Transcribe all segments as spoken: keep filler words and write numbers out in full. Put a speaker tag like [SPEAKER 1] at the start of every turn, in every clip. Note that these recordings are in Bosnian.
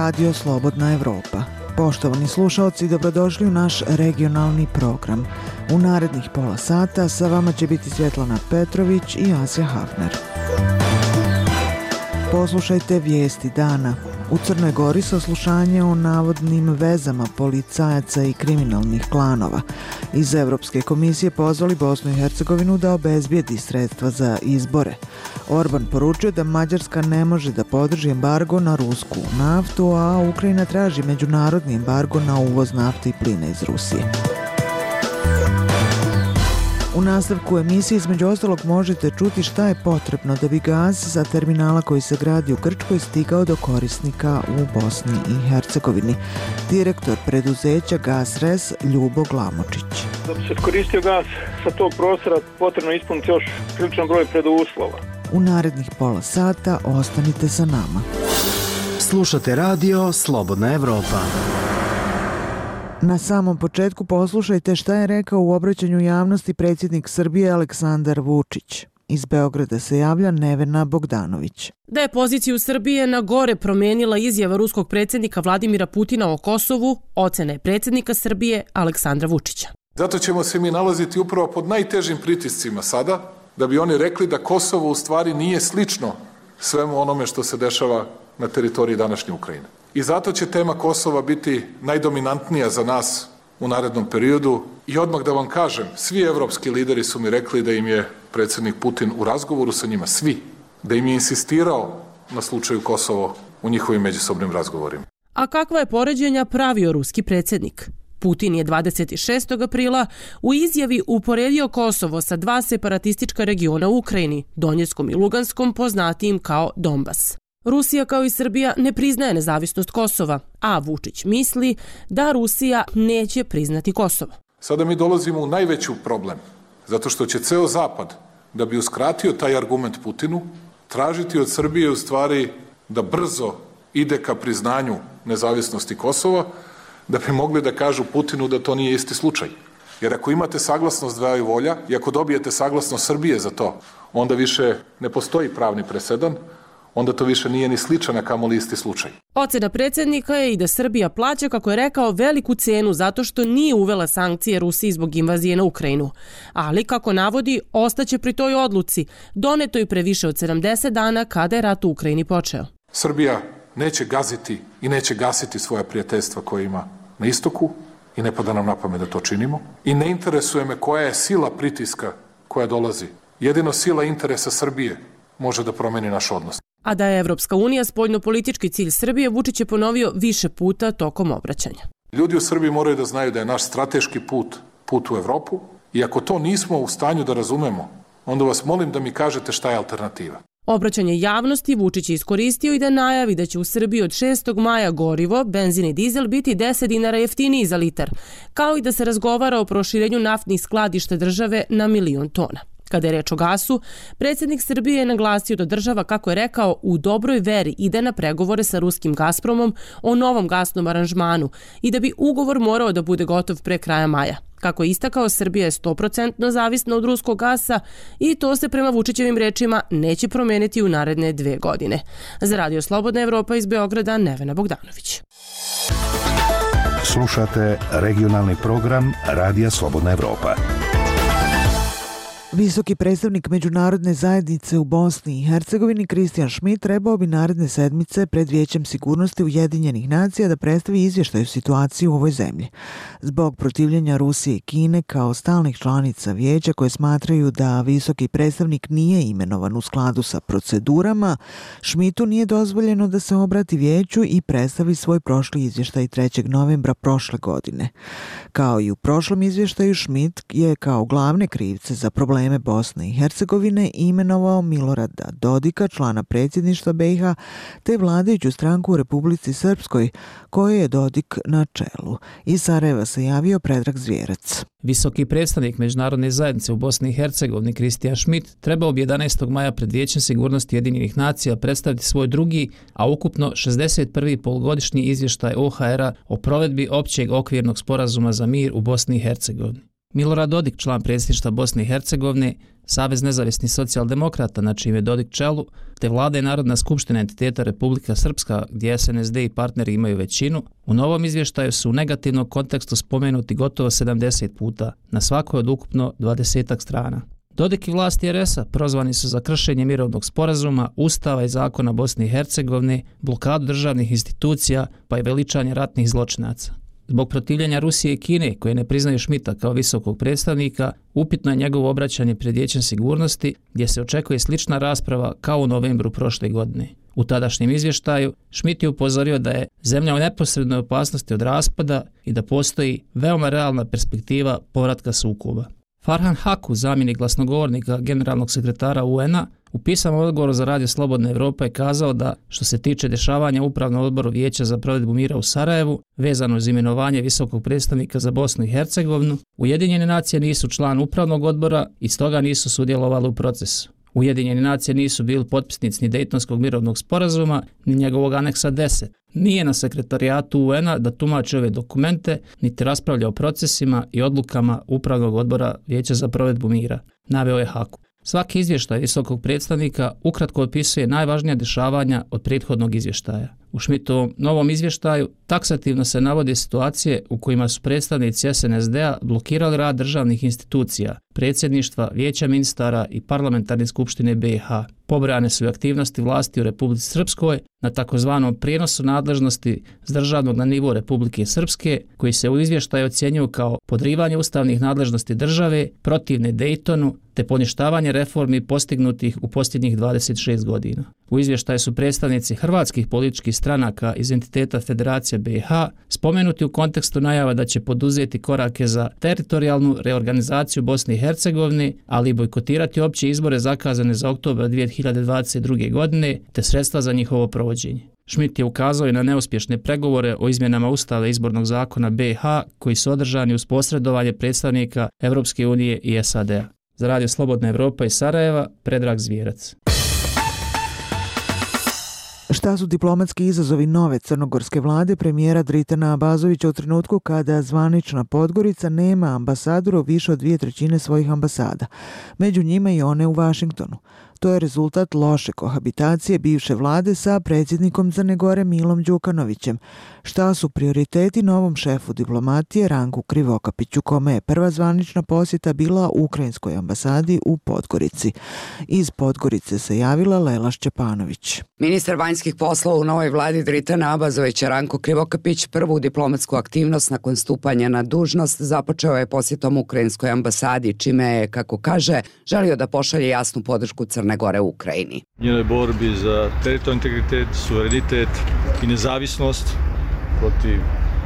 [SPEAKER 1] Radio Slobodna Evropa. Poštovani slušalci, dobrodošli u naš regionalni program. U narednih pola sata sa vama će biti Svjetlana Petrović i Asja Hafner. Poslušajte vijesti dana. U Crnoj Gori saslušanje o navodnim vezama policajaca i kriminalnih klanova. Iz Evropske komisije pozvali Bosnu i Hercegovinu da obezbijedi sredstva za izbore. Orban poručio da Mađarska ne može da podrži embargo na rusku naftu, a Ukrajina traži međunarodni embargo na uvoz nafte i plina iz Rusije. U nastavku emisije između ostalog možete čuti šta je potrebno da bi gaz sa terminala koji se gradi u Grčkoj stigao do korisnika u Bosni i Hercegovini. Direktor preduzeća GasRes Ljubo Glamočić.
[SPEAKER 2] Da bi se koristio gas sa tog prostora potrebno ispuniti još priličan broj preduslova.
[SPEAKER 1] U narednih pola sata ostanite sa nama.
[SPEAKER 3] Slušate radio Slobodna Evropa.
[SPEAKER 1] Na samom početku poslušajte šta je rekao u obraćanju javnosti predsjednik Srbije Aleksandar Vučić. Iz Beograda se javlja Nevena Bogdanović.
[SPEAKER 4] Da je poziciju Srbije na gore promijenila izjava ruskog predsjednika Vladimira Putina o Kosovu, ocena je predsjednika Srbije Aleksandra Vučića.
[SPEAKER 5] Zato ćemo se mi nalaziti upravo pod najtežim pritiscima sada, da bi oni rekli da Kosovo u stvari nije slično svemu onome što se dešava na teritoriji današnje Ukrajine. I zato će tema Kosova biti najdominantnija za nas u narednom periodu. I odmah da vam kažem, svi evropski lideri su mi rekli da im je predsjednik Putin u razgovoru sa njima, svi, da im je insistirao na slučaju Kosovo u njihovim međusobnim razgovorima.
[SPEAKER 4] A kakva je poređenja pravio ruski predsjednik? Putin je dvadeset šestog aprila u izjavi uporedio Kosovo sa dva separatistička regiona u Ukrajini, Donjeckom i Luganskom, poznatijim kao Donbas. Rusija kao i Srbija ne priznaje nezavisnost Kosova, a Vučić misli da Rusija neće priznati Kosovo.
[SPEAKER 5] Sada mi dolazimo u najveći problem, zato što će ceo Zapad, da bi uskratio taj argument Putinu, tražiti od Srbije u stvari da brzo ide ka priznanju nezavisnosti Kosova, da bi mogli da kažu Putinu da to nije isti slučaj. Jer ako imate saglasnost dvaju volja i ako dobijete saglasnost Srbije za to, onda više ne postoji pravni presedan, onda to više nije ni sličan, a kamoli isti slučaj.
[SPEAKER 4] Ocena predsjednika je i da Srbija plaća, kako je rekao, veliku cenu zato što nije uvela sankcije Rusiji zbog invazije na Ukrajinu. Ali, kako navodi, ostaće pri toj odluci, donetoj pre više od sedamdeset dana kada je rat u Ukrajini počeo.
[SPEAKER 5] Srbija neće gaziti i neće gasiti svoja prijateljstva koje ima na istoku i ne pada nam na pamet da to činimo. I ne interesuje me koja je sila pritiska koja dolazi. Jedino sila interesa Srbije može da promeni naš odnos.
[SPEAKER 4] A da je Evropska unija spoljnopolitički cilj Srbije, Vučić je ponovio više puta tokom obraćanja.
[SPEAKER 5] Ljudi u Srbiji moraju da znaju da je naš strateški put put u Evropu i ako to nismo u stanju da razumemo, onda vas molim da mi kažete šta je alternativa.
[SPEAKER 4] Obraćanje javnosti Vučić je iskoristio i da najavi da će u Srbiji od šestog maja gorivo, benzin i dizel biti deset dinara jeftiniji za litar, kao i da se razgovara o proširenju naftnih skladišta države na milion tona. Kada je reč o gasu, predsjednik Srbije je naglasio da država, kako je rekao, u dobroj veri ide na pregovore sa ruskim Gazpromom o novom gasnom aranžmanu i da bi ugovor morao da bude gotov pre kraja maja. Kako je istakao, Srbija je sto posto zavisna od ruskog gasa i to se prema Vučićevim rečima neće promijeniti u naredne dve godine. Za Radio Slobodna Evropa iz Beograda, Nevena Bogdanović.
[SPEAKER 3] Slušate regionalni program Radija Slobodna Evropa.
[SPEAKER 1] Visoki predstavnik međunarodne zajednice u Bosni i Hercegovini Kristijan Šmit trebao bi naredne sedmice pred Vijećem sigurnosti Ujedinjenih nacija da predstavi izvještaj o situaciji u ovoj zemlji. Zbog protivljenja Rusije i Kine kao stalnih članica Vijeća koje smatraju da visoki predstavnik nije imenovan u skladu sa procedurama, Šmitu nije dozvoljeno da se obrati Vijeću i predstavi svoj prošli izvještaj trećeg novembra prošle godine. Kao i u prošlom izvještaju, Šmit je kao glavne krivce za probleme Bosne i Hercegovine imenovao Milorada Dodika, člana predsjedništva B i H, te vladajuću stranku u Republici Srpskoj, koje je Dodik na čelu. Iz Sarajeva se javio Predrag Zvijerac.
[SPEAKER 6] Visoki predstavnik međunarodne zajednice u Bosni i Hercegovini Kristijan Šmit trebao bi jedanaestog maja pred Vijećem sigurnosti Ujedinjenih nacija predstaviti svoj drugi, a ukupno šezdeset prvi polugodišnji izvještaj O H R-a o provedbi općeg okvirnog sporazuma za mir u Bosni i Hercegovini. Milorad Dodik, član predsjedništva Bosne i Hercegovine, Savez nezavisnih socijaldemokrata, na čijem je Dodik čelu, te Vlada i Narodna skupština entiteta Republika Srpska, gdje S N S D i partneri imaju većinu, u novom izvještaju su u negativnom kontekstu spomenuti gotovo sedamdeset puta, na svakoj od ukupno dvadesetak strana. Dodik i vlasti R S-a prozvani su za kršenje mirovnog sporazuma, Ustava i zakona Bosne i Hercegovine, blokadu državnih institucija pa i veličanje ratnih zločinaca. Zbog protivljenja Rusije i Kine, koje ne priznaju Šmita kao visokog predstavnika, upitno je njegovo obraćanje pred Vijećem sigurnosti, gdje se očekuje slična rasprava kao u novembru prošle godine. U tadašnjem izvještaju Šmit je upozorio da je zemlja u neposrednoj opasnosti od raspada i da postoji veoma realna perspektiva povratka sukoba. Farhan Haku, zamjenik glasnogovornika generalnog sekretara U N-a, u pisanom odgovoru za Radio Slobodna Evropa je kazao da, što se tiče dešavanja Upravnog odboru Vijeća za provedbu mira u Sarajevu, vezano uz imenovanje visokog predstavnika za Bosnu i Hercegovinu, Ujedinjene nacije nisu član Upravnog odbora i stoga nisu sudjelovali u procesu. Ujedinjene nacije nisu bili potpisnici ni Dejtonskog mirovnog sporazuma, ni njegovog aneksa deset. Nije na sekretarijatu U N-a da tumači ove dokumente, niti raspravlja o procesima i odlukama Upravnog odbora Vijeća za provedbu mira, naveo je Haku. Svaki izvještaj visokog predstavnika ukratko opisuje najvažnija dešavanja od prethodnog izvještaja. U Šmitovom novom izvještaju taksativno se navode situacije u kojima su predstavnici S N S D-a blokirali rad državnih institucija, predsjedništva, vijeća ministara i parlamentarne skupštine B i H. Pobrojane su i aktivnosti vlasti u Republici Srpskoj na takozvanom prijenosu nadležnosti s državnog na nivo Republike Srpske, koji se u izvještaju ocjenjuju kao podrivanje ustavnih nadležnosti države, protivne Dejtonu, te poništavanje reformi postignutih u posljednjih dvadeset šest godina. U izvještaju su predstavnici hrvatskih političkih stranaka iz entiteta Federacija B i H spomenuti u kontekstu najava da će poduzeti korake za teritorijalnu reorganizaciju Bosne i Hercegovine, ali i bojkotirati opće izbore zakazane za oktobar dvije hiljade dvadeset druge. godine, te sredstva za njihovo provođenje. Šmit je ukazao i na neuspješne pregovore o izmjenama Ustava i izbornog zakona B i H koji su održani uz posredovanje predstavnika Evropske unije i S A D-a. Za Radio Slobodna Evropa iz Sarajeva, Predrag Zvijerac.
[SPEAKER 1] Šta su diplomatski izazovi nove crnogorske vlade premijera Dritana Abazovića u trenutku kada zvanična Podgorica nema ambasadora u više od dvije trećine svojih ambasada, među njima i one u Vašingtonu? To je rezultat loše kohabitacije bivše vlade sa predsjednikom Crne Gore Milom Đukanovićem. Šta su prioriteti novom šefu diplomatije Ranku Krivokapiću, kome je prva zvanična posjeta bila u ukrajinskoj ambasadi u Podgorici? Iz Podgorice se javila Lela Šćepanović.
[SPEAKER 7] Ministar vanjskih poslova u novoj vladi Dritana Abazovića Ranko Krivokapić prvu diplomatsku aktivnost nakon stupanja na dužnost započeo je posjetom ukrajinskoj ambasadi, čime je, kako kaže, želio da pošalje jasnu podršku Crne Gore u Ukrajini.
[SPEAKER 8] Njenoj borbi za teritorijalni integritet, suverenitet i nezavisnost protiv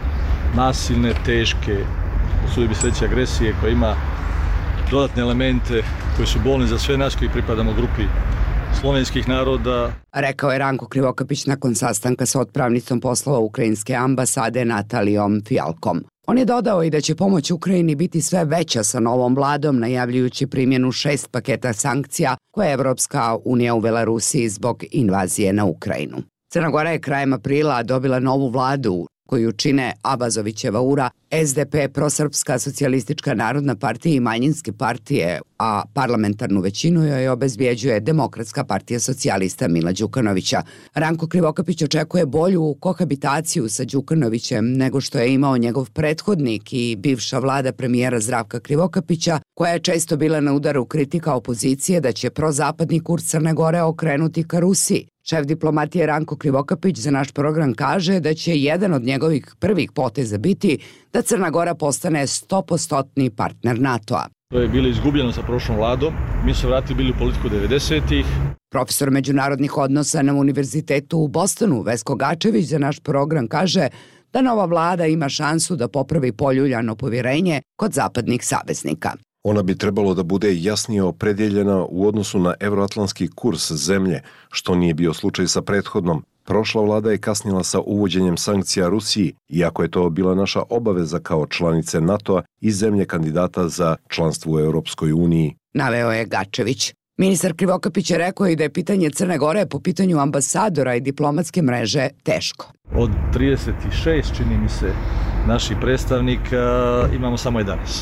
[SPEAKER 8] nasilne, teške, usudio bih se reći agresije koja ima dodatne elemente koji su bolni za sve nas koji pripadamo grupi slovenskih naroda.
[SPEAKER 7] Rekao je Ranko Krivokapić nakon sastanka sa otpravnicom poslova ukrajinske ambasade Natalijom Fijalkom. On je dodao i da će pomoć Ukrajini biti sve veća sa novom vladom, najavljujući primjenu šest paketa sankcija koje je Evropska unija uvela Rusiji zbog invazije na Ukrajinu. Crna Gora je krajem aprila dobila novu vladu koju čine Abazovićeva ura, S D P, Prosrpska socijalistička narodna partija i manjinske partije, a parlamentarnu većinu joj obezbjeđuje Demokratska partija socijalista Mila Đukanovića. Ranko Krivokapić očekuje bolju kohabitaciju sa Đukanovićem nego što je imao njegov prethodnik i bivša vlada premijera Zdravka Krivokapića, koja je često bila na udaru kritika opozicije da će prozapadni kurs Crne Gore okrenuti ka Rusiji. Šef diplomatije Ranko Krivokapić za naš program kaže da će jedan od njegovih prvih poteza biti da Crna Gora postane sto posto partner NATO-a.
[SPEAKER 8] To je bilo izgubljeno sa prošlom vladom. Mi smo vratili bili u politiku devedesetih.
[SPEAKER 7] Profesor međunarodnih odnosa na Univerzitetu u Bostonu, Vesko Gačević, za naš program kaže da nova vlada ima šansu da popravi poljuljano povjerenje kod zapadnih saveznika.
[SPEAKER 9] Ona bi trebalo da bude jasnije opredjeljena u odnosu na evroatlantski kurs zemlje, što nije bio slučaj sa prethodnom. Prošla vlada je kasnila sa uvođenjem sankcija Rusiji, iako je to bila naša obaveza kao članice NATO-a i zemlje kandidata za članstvo u Europskoj uniji.
[SPEAKER 7] Naveo je Gačević. Ministar Krivokapić je rekao i da je pitanje Crne Gore po pitanju ambasadora i diplomatske mreže teško.
[SPEAKER 8] Od trideset šest, čini mi se, naših predstavnika imamo samo jedanaest.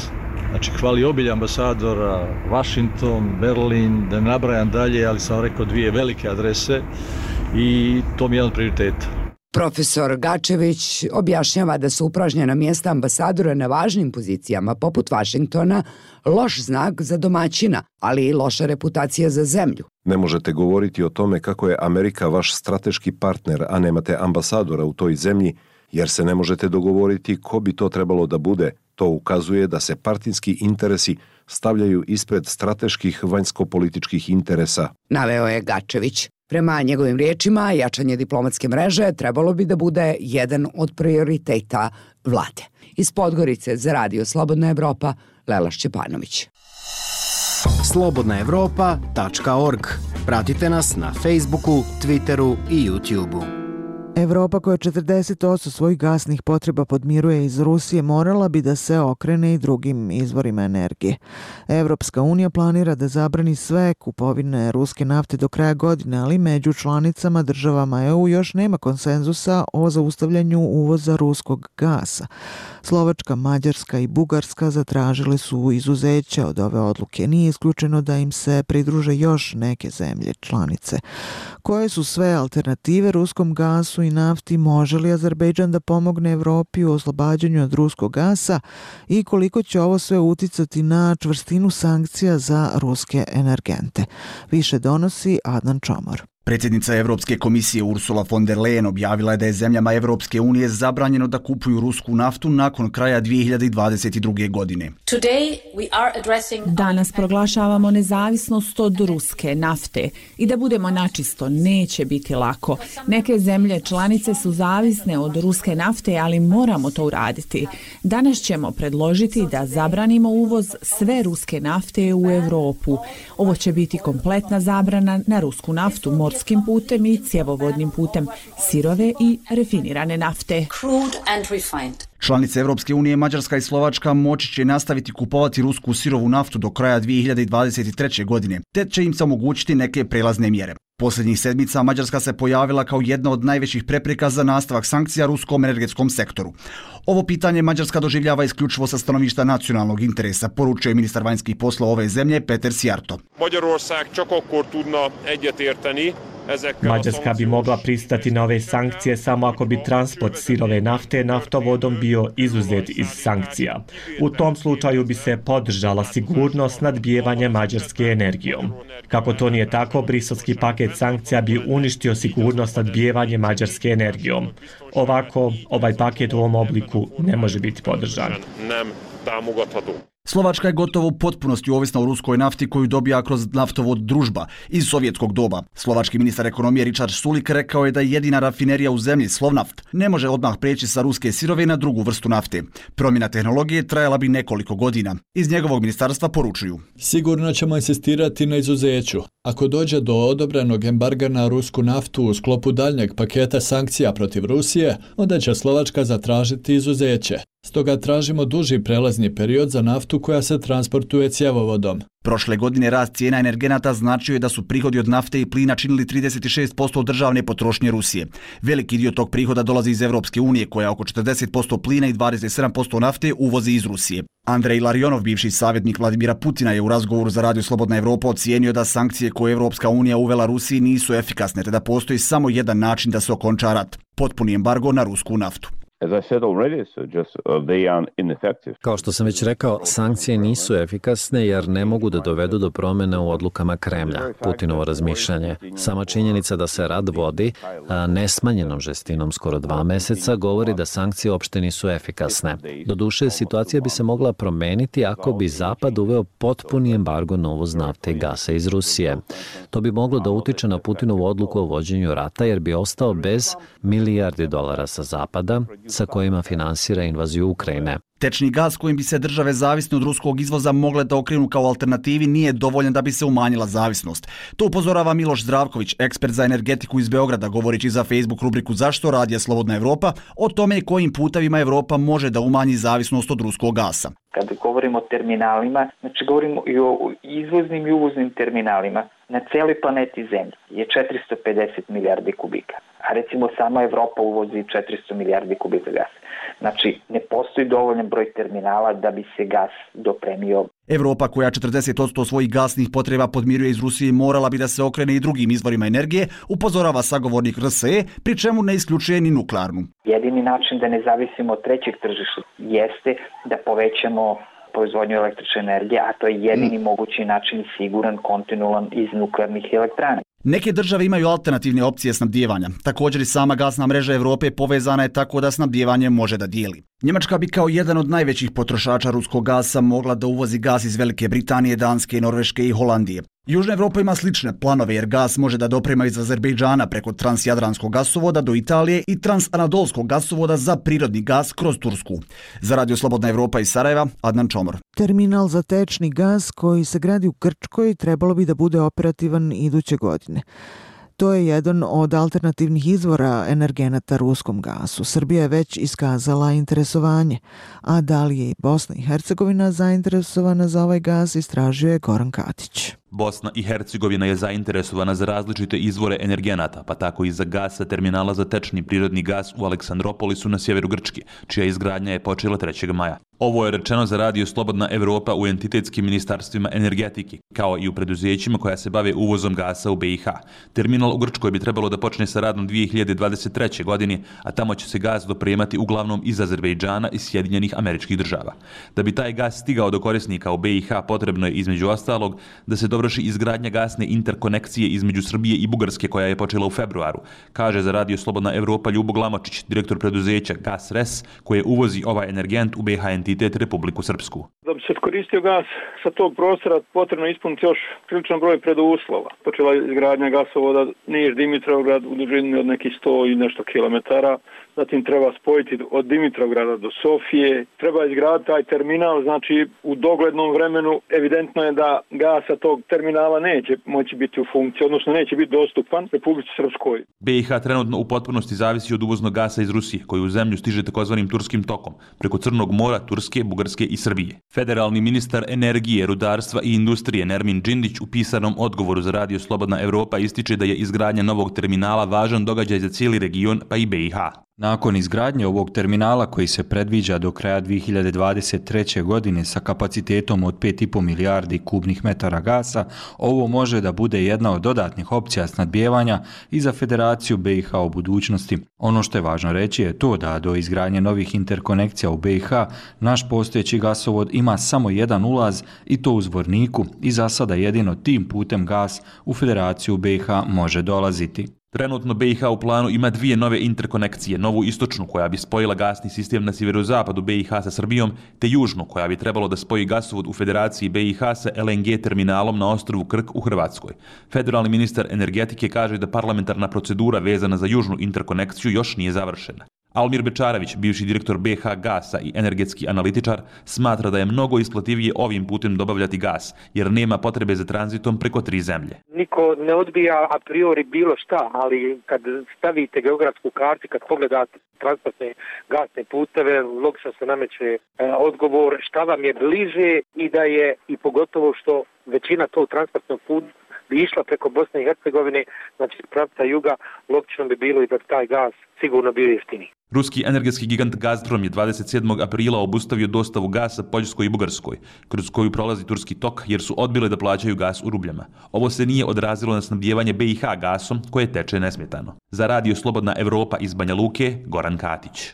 [SPEAKER 8] Znači, hvali obilje ambasadora, Washington, Berlin, da ne nabrajam dalje, ali sam rekao dvije velike adrese i to mi je jedan od prioriteta.
[SPEAKER 7] Profesor Gačević objašnjava da su upražnjena mjesta ambasadora na važnim pozicijama poput Vašingtona loš znak za domaćina, ali i loša reputacija za zemlju.
[SPEAKER 9] Ne možete govoriti o tome kako je Amerika vaš strateški partner, a nemate ambasadora u toj zemlji, jer se ne možete dogovoriti ko bi to trebalo da bude. To ukazuje da se partijski interesi stavljaju ispred strateških vanjsko-političkih interesa.
[SPEAKER 7] Naveo je Gačević. Prema njegovim riječima, jačanje diplomatske mreže trebalo bi da bude jedan od prioriteta vlade. Iz Podgorice za Radio Slobodna Evropa, Lela Šćepanović.
[SPEAKER 10] slobodna evropa tačka org. Pratite nas na Facebooku, Twitteru i YouTubeu.
[SPEAKER 1] Evropa koja četrdeset posto svojih gasnih potreba podmiruje iz Rusije morala bi da se okrene i drugim izvorima energije. Evropska unija planira da zabrani sve kupovine ruske nafte do kraja godine, ali među članicama državama E U još nema konsenzusa o zaustavljanju uvoza ruskog gasa. Slovačka, Mađarska i Bugarska zatražile su izuzeće od ove odluke. Nije isključeno da im se pridruže još neke zemlje članice. Koje su sve alternative ruskom gasu i nafti? Može li Azerbejdžan da pomogne Evropi u oslobađanju od ruskog gasa i koliko će ovo sve uticati na čvrstinu sankcija za ruske energente? Više donosi Adnan Čomor.
[SPEAKER 11] Predsjednica Evropske komisije Ursula von der Leyen objavila je da je zemljama Evropske unije zabranjeno da kupuju rusku naftu nakon kraja dvije hiljade dvadeset druge. godine.
[SPEAKER 12] Danas proglašavamo nezavisnost od ruske nafte i da budemo načisto, neće biti lako. Neke zemlje članice su zavisne od ruske nafte, ali moramo to uraditi. Danas ćemo predložiti da zabranimo uvoz sve ruske nafte u Evropu. Ovo će biti kompletna zabrana na rusku naftu, morskim putem i cjevovodnim putem, sirove i refinirane nafte.
[SPEAKER 11] Članice Evropske unije, Mađarska i Slovačka moći će nastaviti kupovati rusku sirovu naftu do kraja dvije hiljade dvadeset treće. godine, te će im se omogućiti neke prelazne mjere. Posljednjih sedmica Mađarska se pojavila kao jedna od najvećih prepreka za nastavak sankcija ruskom energetskom sektoru. Ovo pitanje Mađarska doživljava isključivo sa stanovišta nacionalnog interesa, poručuje ministar vanjskih poslova ove zemlje Peter Szijjártó.
[SPEAKER 13] Mađarska bi mogla pristati na ove sankcije samo ako bi transport sirove nafte naftovodom bio izuzet iz sankcija. U tom slučaju bi se podržala sigurnost snadbijevanja Mađarske energijom. Kako to nije tako, briselski paket sankcija bi uništio sigurnost snadbijevanja Mađarske energijom. Ovako, ovaj paket u ovom obliku ne može biti podržan.
[SPEAKER 11] Slovačka je gotovo u potpunosti ovisna o ruskoj nafti koju dobija kroz naftovod Družba iz sovjetskog doba. Slovački ministar ekonomije Richard Sulik rekao je da jedina rafinerija u zemlji, Slovnaft, ne može odmah preći sa ruske sirove na drugu vrstu nafte. Promjena tehnologije trajala bi nekoliko godina. Iz njegovog ministarstva poručuju:
[SPEAKER 14] Sigurno ćemo insistirati na izuzeću. Ako dođe do odobrenog embarga na rusku naftu u sklopu daljnjeg paketa sankcija protiv Rusije, onda će Slovačka zatražiti izuzeće. Stoga tražimo duži prelazni period za naftu koja se transportuje cjevovodom.
[SPEAKER 11] Prošle godine rast cijena energenata značio je da su prihodi od nafte i plina činili trideset šest posto državne potrošnje Rusije. Veliki dio tog prihoda dolazi iz Evropske unije, koja oko četrdeset posto plina i dvadeset sedam posto nafte uvozi iz Rusije. Andrej Larionov, bivši savjetnik Vladimira Putina, je u razgovoru za Radio Slobodna Evropa ocijenio da sankcije koje Evropska unija uvela Rusiji nisu efikasne, te da postoji samo jedan način da se okonča rat: potpuni embargo na rusku naftu.
[SPEAKER 15] Kao što sam već rekao, sankcije nisu efikasne jer ne mogu da dovedu do promjene u odlukama Kremlja. Putinovo razmišljanje. Sama činjenica da se rat vodi a nesmanjenom žestinom skoro dva meseca govori da sankcije uopšte nisu efikasne. Doduše, situacija bi se mogla promeniti ako bi Zapad uveo potpuni embargo na uvoz nafte i gasa iz Rusije. To bi moglo da utiče na Putinovu odluku o vođenju rata jer bi ostao bez milijardi dolara sa Zapada, sa kojima finansira invaziju Ukrajine.
[SPEAKER 11] Tečni gaz kojim bi se države zavisne od ruskog izvoza mogle da okrenu kao alternativi nije dovoljan da bi se umanjila zavisnost. To upozorava Miloš Zdravković, ekspert za energetiku iz Beograda, govorići za Facebook rubriku Zašto Radija Slobodna Evropa, o tome kojim putevima Evropa može da umanji zavisnost od ruskog gasa.
[SPEAKER 16] Kada govorimo o terminalima, znači govorimo i o izvoznim i uvoznim terminalima. na cijeloj planeti Zemlji je četiristo pedeset milijardi kubika, a recimo sama Evropa uvozi četiristo milijardi kubika gasa. Znači, ne postoji dovoljan broj terminala da bi se gas dopremio.
[SPEAKER 11] Evropa, koja četrdeset posto svojih gasnih potreba podmiruje iz Rusije, morala bi da se okrene i drugim izvorima energije, upozorava sagovornik R S E, pri čemu ne isključuje ni nuklearnu.
[SPEAKER 16] Jedini način da ne zavisimo od trećeg tržišta jeste da povećamo proizvodnju električne energije, a to je jedini mm. mogući način, siguran, kontinualan iz nuklearnih elektrana.
[SPEAKER 11] Neke države imaju alternativne opcije snabdijevanja. Također i sama gasna mreža Evrope povezana je tako da snabdijevanje može da dijeli. Njemačka bi kao jedan od najvećih potrošača ruskog gasa mogla da uvozi gas iz Velike Britanije, Danske, Norveške i Holandije. Južna Evropa ima slične planove jer gas može da doprema iz Azerbejdžana preko transjadranskog gasovoda do Italije i transanadolskog gasovoda za prirodni gas kroz Tursku. Za Radio Slobodna Evropa iz Sarajeva, Adnan Čomor.
[SPEAKER 1] Terminal za tečni gas koji se gradi u Grčkoj trebalo bi da bude operativan iduće godine. To je jedan od alternativnih izvora energenata ruskom gasu. Srbija je već iskazala interesovanje, a da li je i Bosna i Hercegovina zainteresovana za ovaj gas, istražio je Goran Katić.
[SPEAKER 17] Bosna i Hercegovina je zainteresovana za različite izvore energenata, pa tako i za gasa terminala za tečni prirodni gas u Aleksandropolisu na sjeveru Grčke, čija izgradnja je počela trećeg maja. Ovo je rečeno za Radio Slobodna Evropa u entitetskim ministarstvima energetike, kao i u preduzećima koja se bave uvozom gasa u B i H. Terminal u Grčkoj bi trebalo da počne sa radom dvije hiljade dvadeset treće. godine, a tamo će se gas dopremati uglavnom iz Azerbejdžana i Sjedinjenih Američkih Država. Da bi taj gas stigao do korisnika u B i H, potrebno je između ostalog da se dovrši izgradnja gasne interkonekcije između Srbije i Bugarske koja je počela u februaru, kaže za Radio Slobodna Evropa Ljubo Glamočić, direktor preduzeća Gas Res, koje uvozi ovaj energent u B i H entitet Republiku Srpsku.
[SPEAKER 2] Da bi se koristio gas sa tog prostora, potrebno je ispuniti još priličan broj preduslova. Počela je izgradnja gasovoda Niš-Dimitrovgrad u dužini od nekih sto i nešto kilometara. Zatim treba spojiti od Dimitrovgrada do Sofije. Treba izgraditi taj terminal, znači u doglednom vremenu evidentno je da gasa tog terminala neće moći biti u funkciji, odnosno neće biti dostupan Republici Srpskoj.
[SPEAKER 17] B i H trenutno u potpunosti zavisi od uvoznog gasa iz Rusije, koji u zemlju stiže takozvanim turskim tokom, preko Crnog mora, Turske, Bugarske i Srbije. Federalni ministar energije, rudarstva i industrije Nermin Džindić u pisanom odgovoru za Radio Slobodna Evropa ističe da je izgradnja novog terminala važan događaj za cijeli region, pa i B i H.
[SPEAKER 18] Nakon izgradnje ovog terminala koji se predviđa do kraja dvije hiljade dvadeset treće. godine sa kapacitetom od pet i po milijardi kubnih metara gasa, ovo može da bude jedna od dodatnih opcija snadbijevanja i za Federaciju B i H u budućnosti. Ono što je važno reći je to da do izgradnje novih interkonekcija u B i H naš postojeći gasovod ima samo jedan ulaz i to u Zvorniku i za sada jedino tim putem gas u Federaciju B i H može dolaziti.
[SPEAKER 17] Trenutno B i H u planu ima dvije nove interkonekcije, novu istočnu koja bi spojila gasni sistem na sjeverozapadu B i H sa Srbijom, te južnu koja bi trebalo da spoji gasovod u Federaciji B i H sa L N G terminalom na ostrvu Krk u Hrvatskoj. Federalni ministar energetike kaže da parlamentarna procedura vezana za južnu interkonekciju još nije završena. Almir Bečarević, bivši direktor B H Gasa i energetski analitičar, smatra da je mnogo isplativije ovim putem dobavljati gas, jer nema potrebe za tranzitom preko tri zemlje.
[SPEAKER 19] Niko ne odbija a priori bilo šta, ali kad stavite geografsku kartu, kad pogledate transportne gasne puteve, logično se nameće e, odgovor šta vam je bliže i da je, i pogotovo što većina tog transportnog puta bi išla preko Bosne i Hercegovine, znači pravca juga, logično bi bilo i da taj gas sigurno bio jeftiniji.
[SPEAKER 17] Ruski energetski gigant Gazprom je dvadeset sedmog aprila obustavio dostavu gasa Poljskoj i Bugarskoj, kroz koju prolazi turski tok, jer su odbile da plaćaju gas u rubljama. Ovo se nije odrazilo na snabdijevanje B i H gasom, koje teče nesmetano. Za Radio Slobodna Evropa iz Banja Luke, Goran Katić.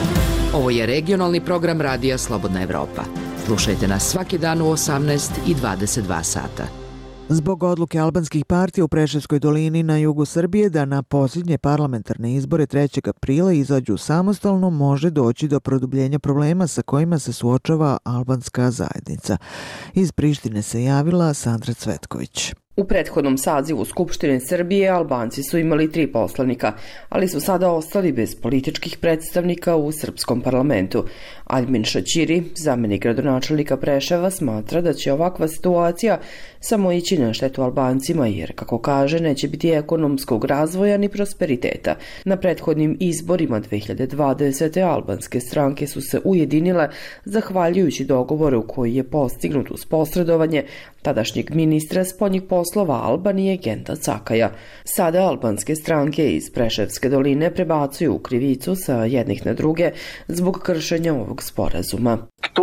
[SPEAKER 20] Ovo je regionalni program Radija Slobodna Evropa. Slušajte nas svaki dan u osamnaest i dvadeset dva sata.
[SPEAKER 1] Zbog odluke albanskih partija u Preševskoj dolini na jugu Srbije da na posljednje parlamentarne izbore trećeg aprila izađu samostalno, može doći do produbljenja problema sa kojima se suočava albanska zajednica. Iz Prištine se javila Sandra Cvetković.
[SPEAKER 21] U prethodnom sazivu Skupštine Srbije Albanci su imali tri poslanika, ali su sada ostali bez političkih predstavnika u srpskom parlamentu. Almin Šaćiri, zamjenik gradonačelnika Preševa, smatra da će ovakva situacija samo ići na štetu Albancima, jer, kako kaže, neće biti ekonomskog razvoja ni prosperiteta. Na prethodnim izborima dvije hiljade dvadesete. albanske stranke su se ujedinile zahvaljujući dogovoru koji je postignut uz posredovanje tadašnjeg ministra spoljnih poslova poslova Albanije Genta Cakaja. Sada albanske stranke iz Preševske doline prebacuju u krivicu sa jednih na druge zbog kršenja ovog sporazuma.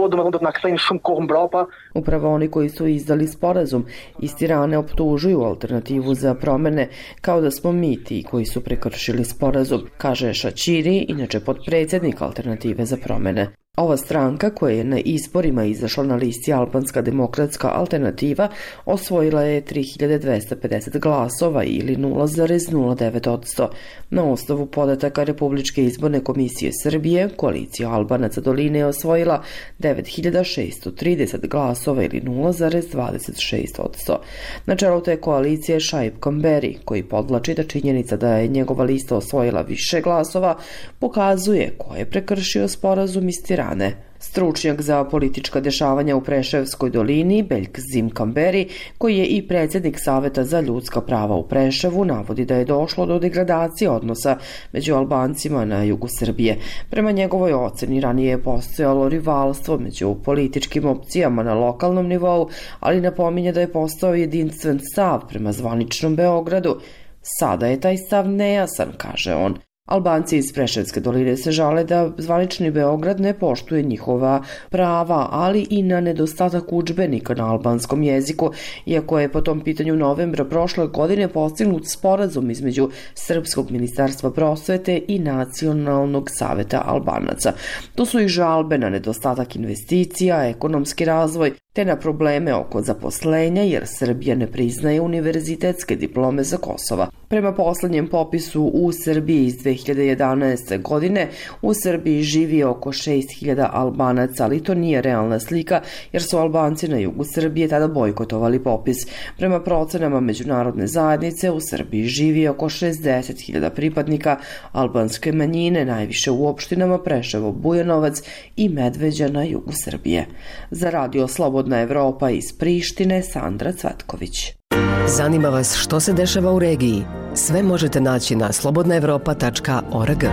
[SPEAKER 21] Upravo oni koji su izdali sporazum iz Tirane optužuju Alternativu za promene kao da smo mi ti koji su prekršili sporazum, kaže Šaćiri, inače potpredsjednik Alternative za promene. Ova stranka, koja je na izborima izašla na listi Albanska demokratska alternativa, osvojila je tri hiljade dvesta pedeset glasova ili nula zarez nula devet posto. Na osnovu podataka Republičke izborne komisije Srbije, koalicija Albanaca doline je osvojila devet hiljada šesto trideset glasova ili nula zarez dvadeset šest posto. Na čelu te koalicije Šaip Kamberi, koji podvlači da činjenica da je njegova lista osvojila više glasova, pokazuje ko je prekršio sporazum iz Tirane. Stručnjak za politička dešavanja u Preševskoj dolini, Beljk Zim Kamberi, koji je i predsjednik Saveta za ljudska prava u Preševu, navodi da je došlo do degradacije odnosa među Albancima na jugu Srbije. Prema njegovoj oceni ranije je postojalo rivalstvo među političkim opcijama na lokalnom nivou, ali napominje da je postao jedinstven stav prema zvaničnom Beogradu. Sada je taj stav nejasan, kaže on. Albanci iz Preševske doline se žale da zvanični Beograd ne poštuje njihova prava, ali i na nedostatak udžbenika na albanskom jeziku, iako je po tom pitanju novembra prošle godine postignut sporazum između Srpskog ministarstva prosvete i Nacionalnog saveta Albanaca. Tu su i žalbe na nedostatak investicija, ekonomski razvoj, te na probleme oko zaposlenja, jer Srbija ne priznaje univerzitetske diplome za Kosova. Prema poslednjem popisu u Srbiji iz dve hiljade jedanaeste. godine, u Srbiji živi oko šest hiljada Albanaca, ali to nije realna slika, jer su Albanci na jugu Srbije tada bojkotovali popis. Prema procenama međunarodne zajednice, u Srbiji živi oko šezdeset hiljada pripadnika albanske manjine, najviše u opštinama Preševo, Bujanovac i Medveđa na jugu Srbije. Za Radio Slobodna Evropa iz Prištine, Sandra Cvetković.
[SPEAKER 5] Zanima vas što se dešava u regiji? Sve možete naći na slobodna evropa tačka org.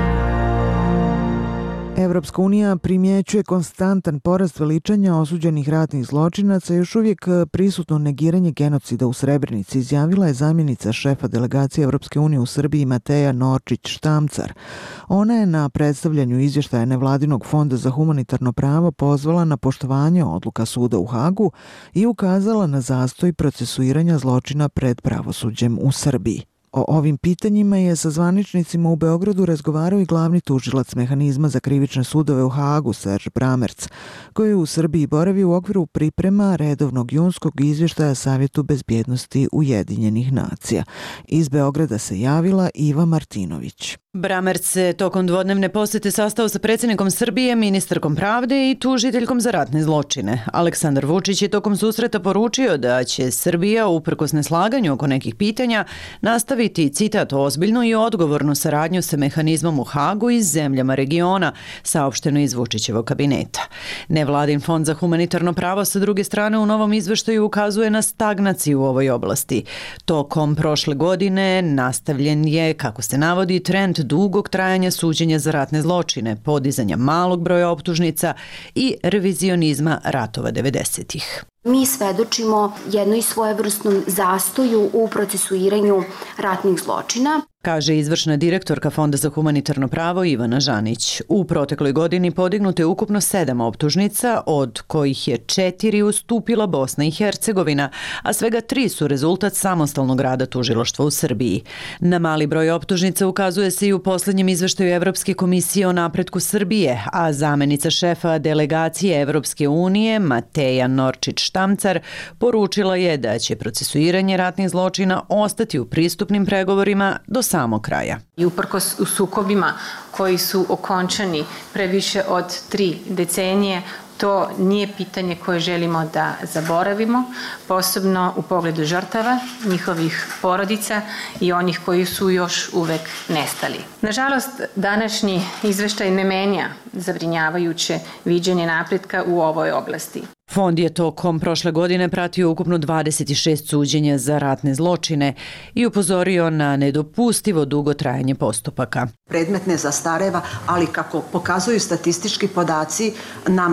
[SPEAKER 1] Evropska unija primjećuje konstantan porast veličanja osuđenih ratnih zločinaca i još uvijek prisutno negiranje genocida u Srebrenici, izjavila je zamjenica šefa delegacije Evropske unije u Srbiji Mateja Norčić-Štamcar. Ona je na predstavljanju izvještaja Nevladinog fonda za humanitarno pravo pozvala na poštovanje odluka suda u Hagu i ukazala na zastoj procesuiranja zločina pred pravosuđem u Srbiji. O ovim pitanjima je sa zvaničnicima u Beogradu razgovarao i glavni tužilac mehanizma za krivične sudove u Hagu, Serž Bramerc, koji je u Srbiji boravi u okviru priprema redovnog junskog izvještaja Savjetu bezbjednosti Ujedinjenih nacija. Iz Beograda se javila Iva Martinović.
[SPEAKER 22] Bramerc se tokom dvodnevne posjete sastao sa predsjednikom Srbije, ministarkom pravde i tužiteljkom za ratne zločine. Aleksandar Vučić je tokom susreta poručio da će Srbija, uprkos neslaganju oko nekih pitanja, nastaviti, citat, ozbiljnu i odgovornu saradnju sa mehanizmom u Hagu i zemljama regiona, saopšteno iz Vučićevog kabineta. Nevladin fond za humanitarno pravo sa druge strane u novom izveštaju ukazuje na stagnaciju u ovoj oblasti. Tokom prošle godine nastavljen je, kako se navodi, trend dugog trajanja suđenja za ratne zločine, podizanja malog broja optužnica i revizionizma ratova devedesetih.
[SPEAKER 23] Mi svedočimo jednoj svojevrsnom zastoju u procesuiranju ratnih zločina,
[SPEAKER 22] kaže izvršna direktorka Fonda za humanitarno pravo Ivana Žanić. U protekloj godini podignuto je ukupno sedam optužnica, od kojih je četiri ustupila Bosna i Hercegovina, a svega tri su rezultat samostalnog rada tužilaštva u Srbiji. Na mali broj optužnica ukazuje se i u posljednjem izveštaju Evropske komisije o napretku Srbije, a zamenica šefa delegacije Evropske unije Mateja Norčić-Štamcar poručila je da će procesuiranje ratnih zločina ostati u pristupnim pregovorima do samog kraja.
[SPEAKER 24] I uprkos u sukobima koji su okončani pre više od tri decenije, to nije pitanje koje želimo da zaboravimo, posebno u pogledu žrtava, njihovih porodica i onih koji su još uvek nestali. Nažalost, današnji izveštaj ne menja zabrinjavajuće viđenje napretka u ovoj oblasti.
[SPEAKER 22] Fond je tokom prošle godine pratio ukupno dvadeset šest suđenja za ratne zločine i upozorio na nedopustivo dugo trajanje postupaka.
[SPEAKER 25] Predmet ne zastareva, ali kako pokazuju statistički podaci, nama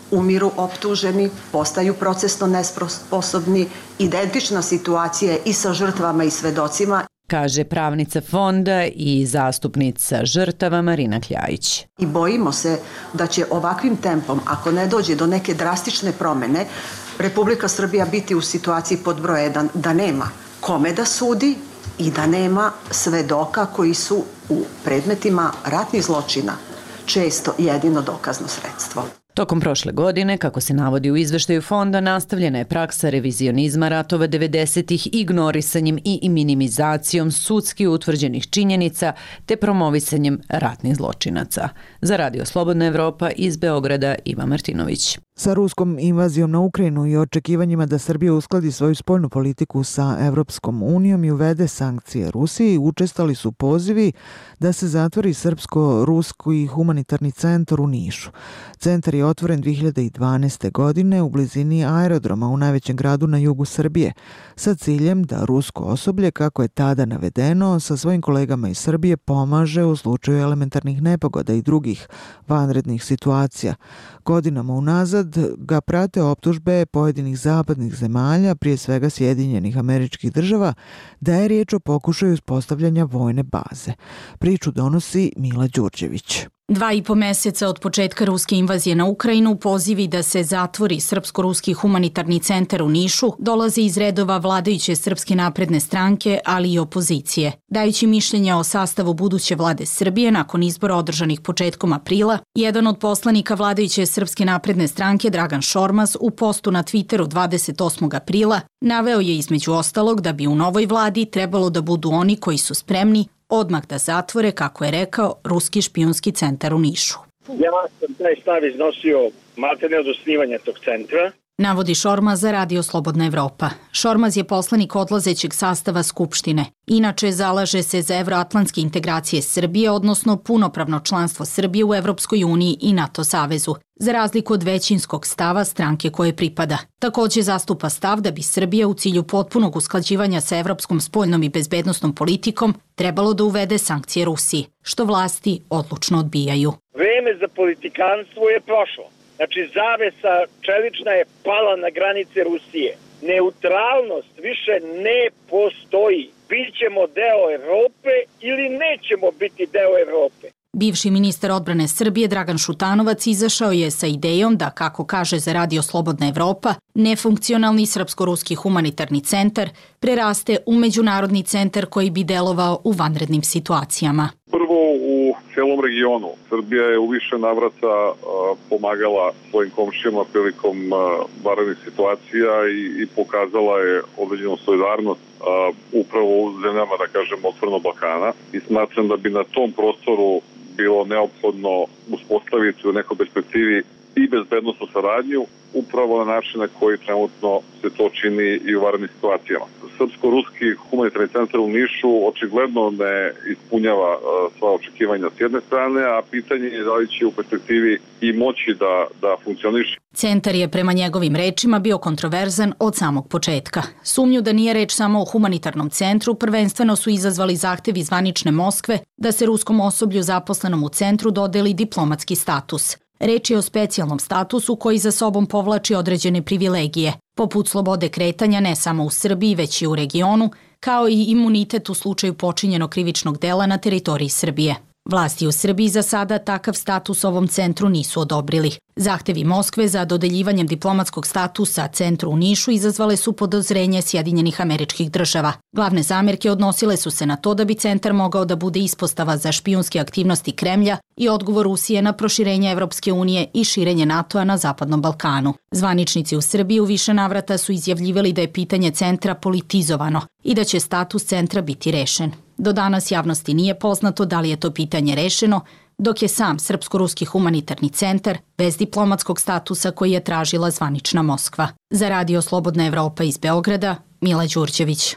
[SPEAKER 3] umiru optuženi, postaju procesno nesposobni, identična situacija je i sa žrtvama i svedocima.
[SPEAKER 22] Kaže pravnica fonda i zastupnica žrtava Marina Kljajić.
[SPEAKER 3] I bojimo se da će ovakvim tempom, ako ne dođe do neke drastične promene, Republika Srbija biti u situaciji pod broj jedan, da nema kome da sudi i da nema svedoka koji su u predmetima ratnih zločina često jedino dokazno sredstvo.
[SPEAKER 22] Tokom prošle godine, kako se navodi u izveštaju fonda, nastavljena je praksa revizionizma ratova devedesetih ignorisanjem i minimizacijom sudski utvrđenih činjenica te promovisanjem ratnih zločinaca. Za Radio Slobodna Evropa iz Beograda Iva Martinović.
[SPEAKER 1] Sa ruskom invazijom na Ukrajinu i očekivanjima da Srbija uskladi svoju spoljnu politiku sa Evropskom unijom i uvede sankcije Rusiji, učestali su pozivi da se zatvori Srpsko-ruski humanitarni centar u Nišu. Centar je otvoren dve hiljade dvanaeste. godine u blizini aerodroma u najvećem gradu na jugu Srbije, sa ciljem da rusko osoblje, kako je tada navedeno, sa svojim kolegama iz Srbije pomaže u slučaju elementarnih nepogoda i drugih vanrednih situacija. Godinama unazad ga prate optužbe pojedinih zapadnih zemalja, prije svega Sjedinjenih Američkih Država, da je riječ o pokušaju uspostavljanja vojne baze. Priču donosi Mila Đurđević.
[SPEAKER 4] Dva i po meseca od početka ruske invazije na Ukrajinu pozivi da se zatvori Srpsko-ruski humanitarni centar u Nišu dolaze iz redova vladajuće Srpske napredne stranke, ali i opozicije. Dajući mišljenja o sastavu buduće vlade Srbije nakon izbora održanih početkom aprila, jedan od poslanika vladajuće Srpske napredne stranke, Dragan Šormaz, u postu na Twitteru dvadeset osmog aprila naveo je između ostalog da bi u novoj vladi trebalo da budu oni koji su spremni odmah da zatvore, kako je rekao, ruski špijunski centar u Nišu.
[SPEAKER 6] Ja sam taj stav iznosio maltene od osnivanja tog centra.
[SPEAKER 4] Navodi Šormaz za Radio Slobodna Evropa. Šormaz je poslanik odlazećeg sastava Skupštine. Inače, zalaže se za evroatlantske integracije Srbije, odnosno punopravno članstvo Srbije u Evropskoj uniji i NATO savezu, za razliku od većinskog stava stranke koje pripada. Također zastupa stav da bi Srbija u cilju potpunog usklađivanja sa evropskom spoljnom i bezbednostnom politikom trebalo da uvede sankcije Rusiji, što vlasti odlučno odbijaju.
[SPEAKER 6] Vreme za politikanstvo je prošlo. Znači, zavesa čelična je pala na granice Rusije. Neutralnost više ne postoji. Bićemo deo Evrope ili nećemo biti deo Evrope.
[SPEAKER 4] Bivši ministar odbrane Srbije Dragan Šutanovac izašao je sa idejom da, kako kaže za Radio Slobodna Evropa, nefunkcionalni Srpsko-ruski humanitarni centar preraste u međunarodni centar koji bi delovao u vanrednim situacijama.
[SPEAKER 8] Prvo, u celom regionu Srbija je u više navrata pomagala svojim komšijama prilikom vanrednih situacija i, i pokazala je određenu solidarnost upravo u zemljama, da kažem, Otvorenog Balkana. I smatram da bi na tom prostoru bilo neophodno uspostaviti u nekoj perspektivi i bezbednostnu saradnju upravo na način na koji trenutno se to čini i u vanrednim situacijama. Srpsko-ruski humanitarni centar u Nišu očigledno ne ispunjava sva očekivanja s jedne strane, a pitanje je da li će u perspektivi i moći da, da funkcioniše.
[SPEAKER 4] Centar je prema njegovim rečima bio kontroverzan od samog početka. Sumnju da nije reč samo o humanitarnom centru prvenstveno su izazvali zahtevi zvanične Moskve da se ruskom osoblju zaposlenom u centru dodeli diplomatski status. Reč je o specijalnom statusu koji za sobom povlači određene privilegije, poput slobode kretanja ne samo u Srbiji, već i u regionu, kao i imunitet u slučaju počinjenog krivičnog dela na teritoriji Srbije. Vlasti u Srbiji za sada takav status ovom centru nisu odobrili. Zahtevi Moskve za dodeljivanjem diplomatskog statusa centru u Nišu izazvale su podozrenje Sjedinjenih Američkih Država. Glavne zamerke odnosile su se na to da bi centar mogao da bude ispostava za špijunske aktivnosti Kremlja i odgovor Rusije na proširenje Evropske unije i širenje NATO-a na Zapadnom Balkanu. Zvaničnici u Srbiji u više navrata su izjavljivali da je pitanje centra politizovano i da će status centra biti rešen. Do danas javnosti nije poznato da li je to pitanje rešeno, dok je sam Srpsko-ruski humanitarni centar bez diplomatskog statusa koji je tražila zvanična Moskva. Za Radio Slobodna Evropa iz Beograda, Mila Đurđević.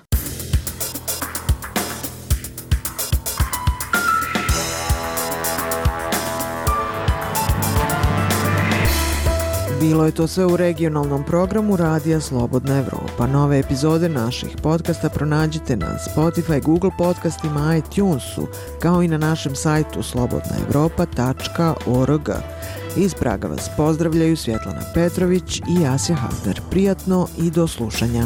[SPEAKER 1] Bilo je to sve u regionalnom programu Radija Slobodna Evropa. Nove epizode naših podcasta pronađite na Spotify, Google podcastima, iTunesu, kao i na našem sajtu slobodna evropa tačka org. Iz Praga vas pozdravljaju Svjetlana Petrović i Jasja Hafner. Prijatno i do slušanja.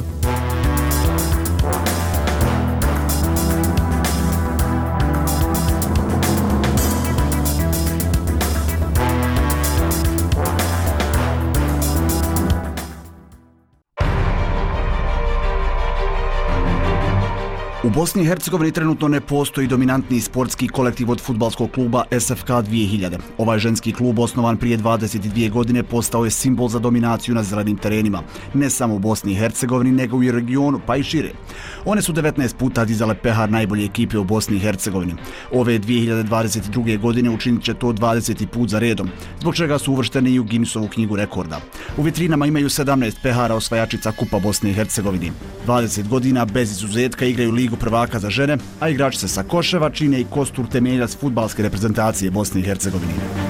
[SPEAKER 11] U Bosni i Hercegovini trenutno ne postoji dominantni sportski kolektiv od fudbalskog kluba S F K dvije hiljade. Ovaj ženski klub, osnovan prije dvadeset dvije godine, postao je simbol za dominaciju na zelenim terenima. Ne samo u Bosni i Hercegovini, nego i u regionu, pa i šire. One su devetnaest puta dizale pehar najbolje ekipe u Bosni i Hercegovini. Ove dvije hiljade dvadeset druge godine učinit će to dvadeseti put za redom, zbog čega su uvršteni i u Guinnessovu knjigu rekorda. U vitrinama imaju sedamnaest pehara osvajačica Kupa Bosne i Hercegovine. dvadeset godina bez izuzetka igraju ligu prvaka za žene, a igračice sa Koševa čine i kostur temeljac fudbalske reprezentacije Bosne i Hercegovine.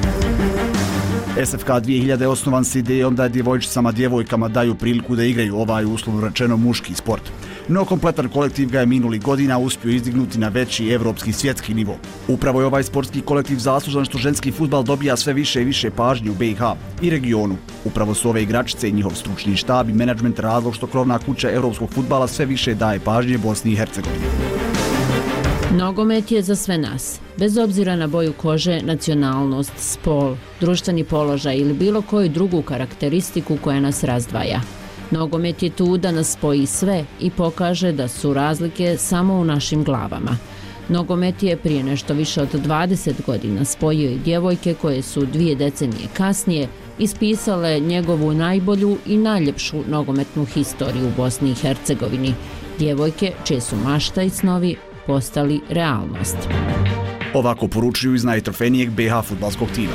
[SPEAKER 11] S F K dvije hiljade je osnovan s idejom da djevojčicama djevojkama daju priliku da igraju ovaj uslovno rečeno muški sport. No kompletan kolektiv ga je minuli godina uspio izdignuti na veći evropski svjetski nivo. Upravo je ovaj sportski kolektiv zaslužan što ženski fudbal dobija sve više i više pažnje u B i H i regionu. Upravo su ove igračice i njihov stručni štab i menadžment razlog što krovna kuća evropskog fudbala sve više daje pažnje Bosni i Hercegovini.
[SPEAKER 7] Nogomet je za sve nas, bez obzira na boju kože, nacionalnost, spol, društveni položaj ili bilo koju drugu karakteristiku koja nas razdvaja. Nogomet je tu da nas spoji sve i pokaže da su razlike samo u našim glavama. Nogomet je prije nešto više od dvadeset godina spojio i djevojke koje su dvije decenije kasnije ispisale njegovu najbolju i najljepšu nogometnu historiju u Bosni i Hercegovini. Djevojke čije su mašta i snovi postali realnost.
[SPEAKER 11] Ovako poručuju iz najtrofejnijeg B i H fudbalskog tima.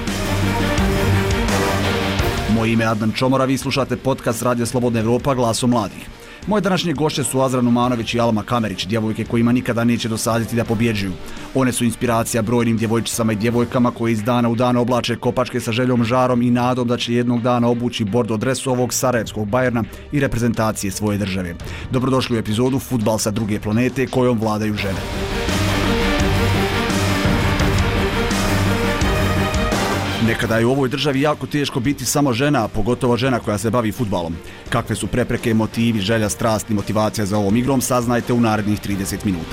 [SPEAKER 11] Moje ime je Adnan Čomora, vi slušate podcast Radija Slobodna Evropa, glasom mladih. Moje današnje gošće su Azra Numanović i Alma Kamerić, djevojke kojima nikada neće dosaditi da pobjeđuju. One su inspiracija brojnim djevojčicama i djevojkama koje iz dana u dan oblače kopačke sa željom, žarom i nadom da će jednog dana obući bordo dres ovog sarajevskog Bajerna i reprezentacije svoje države. Dobrodošli u epizodu Fudbal sa druge planete kojom vladaju žene. Nekada je u ovoj državi jako teško biti samo žena, a pogotovo žena koja se bavi fudbalom. Kakve su prepreke, motivi, želja, strast i motivacija za ovom igrom, saznajte u narednih trideset minuta.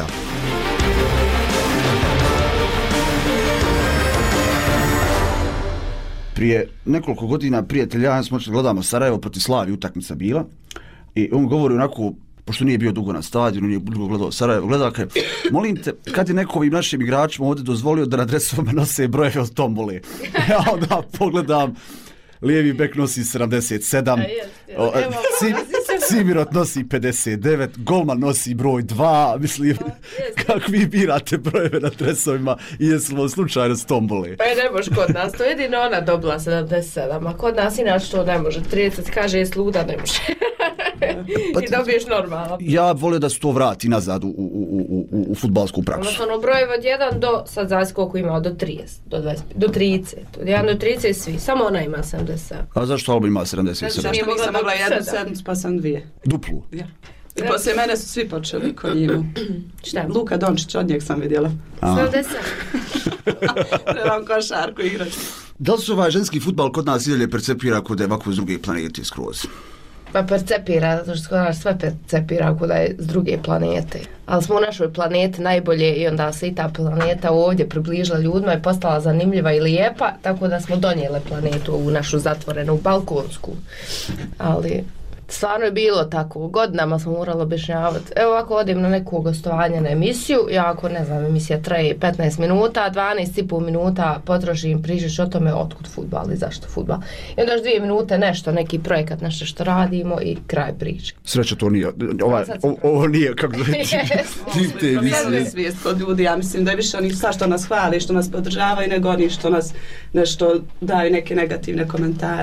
[SPEAKER 11] Prije nekoliko godina prijatelj, ja smo gledamo Sarajevo protiv Slavije, utakmica bila, i on govori onako, pošto nije bio dugo na stadionu, nije dugo gledao Sarajevo, gleda kaj, molim te, kad je neko ovim našim igračima ovdje dozvolio da na dresovima nose brojeve od tombole? Ja onda pogledam, lijevi bek nosi sedamdeset sedam, Cimirot nosi pedeset devet, golman nosi broj dva, mislim, kako vi birate brojeve na dresovima i jesu li slučajno s tombole?
[SPEAKER 9] Pa je ne može kod nas, to je jedino ona dobila sedamdeset sedam, a kod nas inače to ne može, trideset kaže je sluda, ne može. Pa ti dobiješ normalno.
[SPEAKER 11] Ja volio da se to vrati nazad u, u, u, u, u fudbalsku praksu.
[SPEAKER 9] Ono brojeva od jedan do, sad znaš koliko ima, do trideset, do dvadeset, do trideset, od jedan do trideset svi, samo ona ima sedamdeset sedam.
[SPEAKER 11] A zašto Alba ima sedamdeset sedam?
[SPEAKER 9] Zašto nisam mogla jednu sedam,
[SPEAKER 10] pa sam dvije.
[SPEAKER 11] Duplu?
[SPEAKER 10] Ja. I poslije mene su svi počeli konjivu. Šta? Luka Dončić, od njeg sam vidjela.
[SPEAKER 9] sedamdeset.
[SPEAKER 10] Trebam košarku igrati.
[SPEAKER 11] Da li se ovaj ženski fudbal kod nas i dalje percepira kod je ovako s druge planete skroz?
[SPEAKER 9] Pa percepira, zato što sve percepira kod je s druge planete. Ali smo u našoj planeti najbolje i onda se i ta planeta ovdje približila ljudima i postala zanimljiva i lijepa, tako da smo donijele planetu u našu zatvorenu balkonsku. Ali stvarno je bilo tako, godinama smo morali objašnjavati. Evo ovako odim na neko gostovanje na emisiju, ja ako ne znam, emisija traje petnaest minuta, dvanaest i pol minuta potrošim, prižeš o tome otkud fudbal i zašto fudbal. I onda još dvije minute nešto, neki projekat, nešto što radimo i kraj priče.
[SPEAKER 11] Sreća to nije, ovaj, o, ovo nije, kako da ti te emisije.
[SPEAKER 10] Svijest kod ljudi, ja mislim da je više onih sva što nas hvali, što nas podržavaju, nego oni što nas nešto daju neke negativne komentare.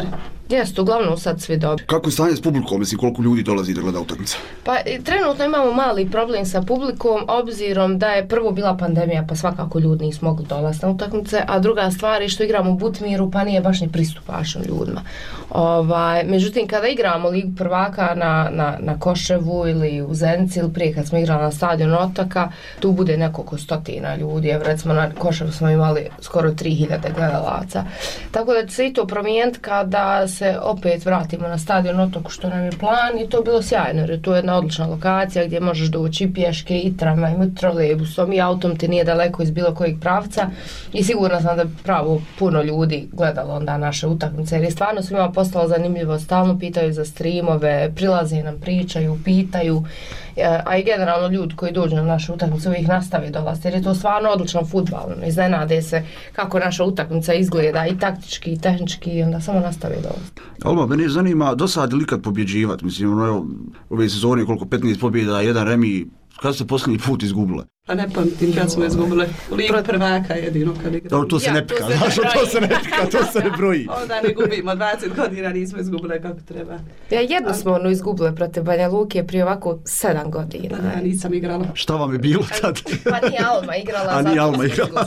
[SPEAKER 9] Jeste, uglavnom sad svi dobri.
[SPEAKER 12] Kako je stanje s publikom, mislim, koliko ljudi dolazi da gleda utakmice?
[SPEAKER 9] Pa trenutno imamo mali problem sa publikom, obzirom da je prvo bila pandemija, pa svakako ljudi nisu mogli dolaziti na utakmice, a druga stvar je što igramo u Butmiru, pa nije baš ni pristupačno ljudima. Ovaj, međutim, kada igramo Ligu prvaka na, na, na Koševu ili u Zenici ili prije kad smo igrali na stadionu Otoka, tu bude nekoliko stotina ljudi. Evo, recimo na Koševu smo imali skoro tri hiljade gledalaca. Tako da će se i to promijeniti kada se opet vratimo na stadion Otoku, što nam je plan, i to je bilo sjajno, jer je to jedna odlična lokacija gdje možeš doći i pješke i tramvajem i trolejbusom i autom, ti nije daleko iz bilo kojeg pravca, i sigurno sam da pravo puno ljudi gledalo onda naše utakmice, jer je stvarno svima postalo zanimljivo, stalno pitaju za streamove, prilaze nam, pričaju, pitaju, a i generalno ljudi koji dođu na naše utakmice uvijek nastave dolaziti, jer je to stvarno odličan fudbal, iznenade se kako naša utakmica izgleda i taktički i tehnički, i onda samo nastave dolaziti.
[SPEAKER 12] Alma, mene zanima, dosadi li kad pobjeđivati? Mislim, ono, ove sezone koliko petnaest pobjeda, jedan remi, kada ste posljednji put izgubile?
[SPEAKER 10] Pa ne pamtim kad smo izgubili. Ligu prvaka jedino kad igramo.
[SPEAKER 12] Dobro, to se ja, ne pika, znaš, to se ne pika, to se ne broji.
[SPEAKER 10] Onda ne gubimo, dvadeset godina nismo izgubile kako treba.
[SPEAKER 9] Ja jedno smo ono izgubile protiv Banja Luke prije ovako sedam godina.
[SPEAKER 10] Da, nisam igrala.
[SPEAKER 12] Šta vam je bilo tad?
[SPEAKER 9] Pa nije Alma igrala.
[SPEAKER 12] A nije Alma igrala.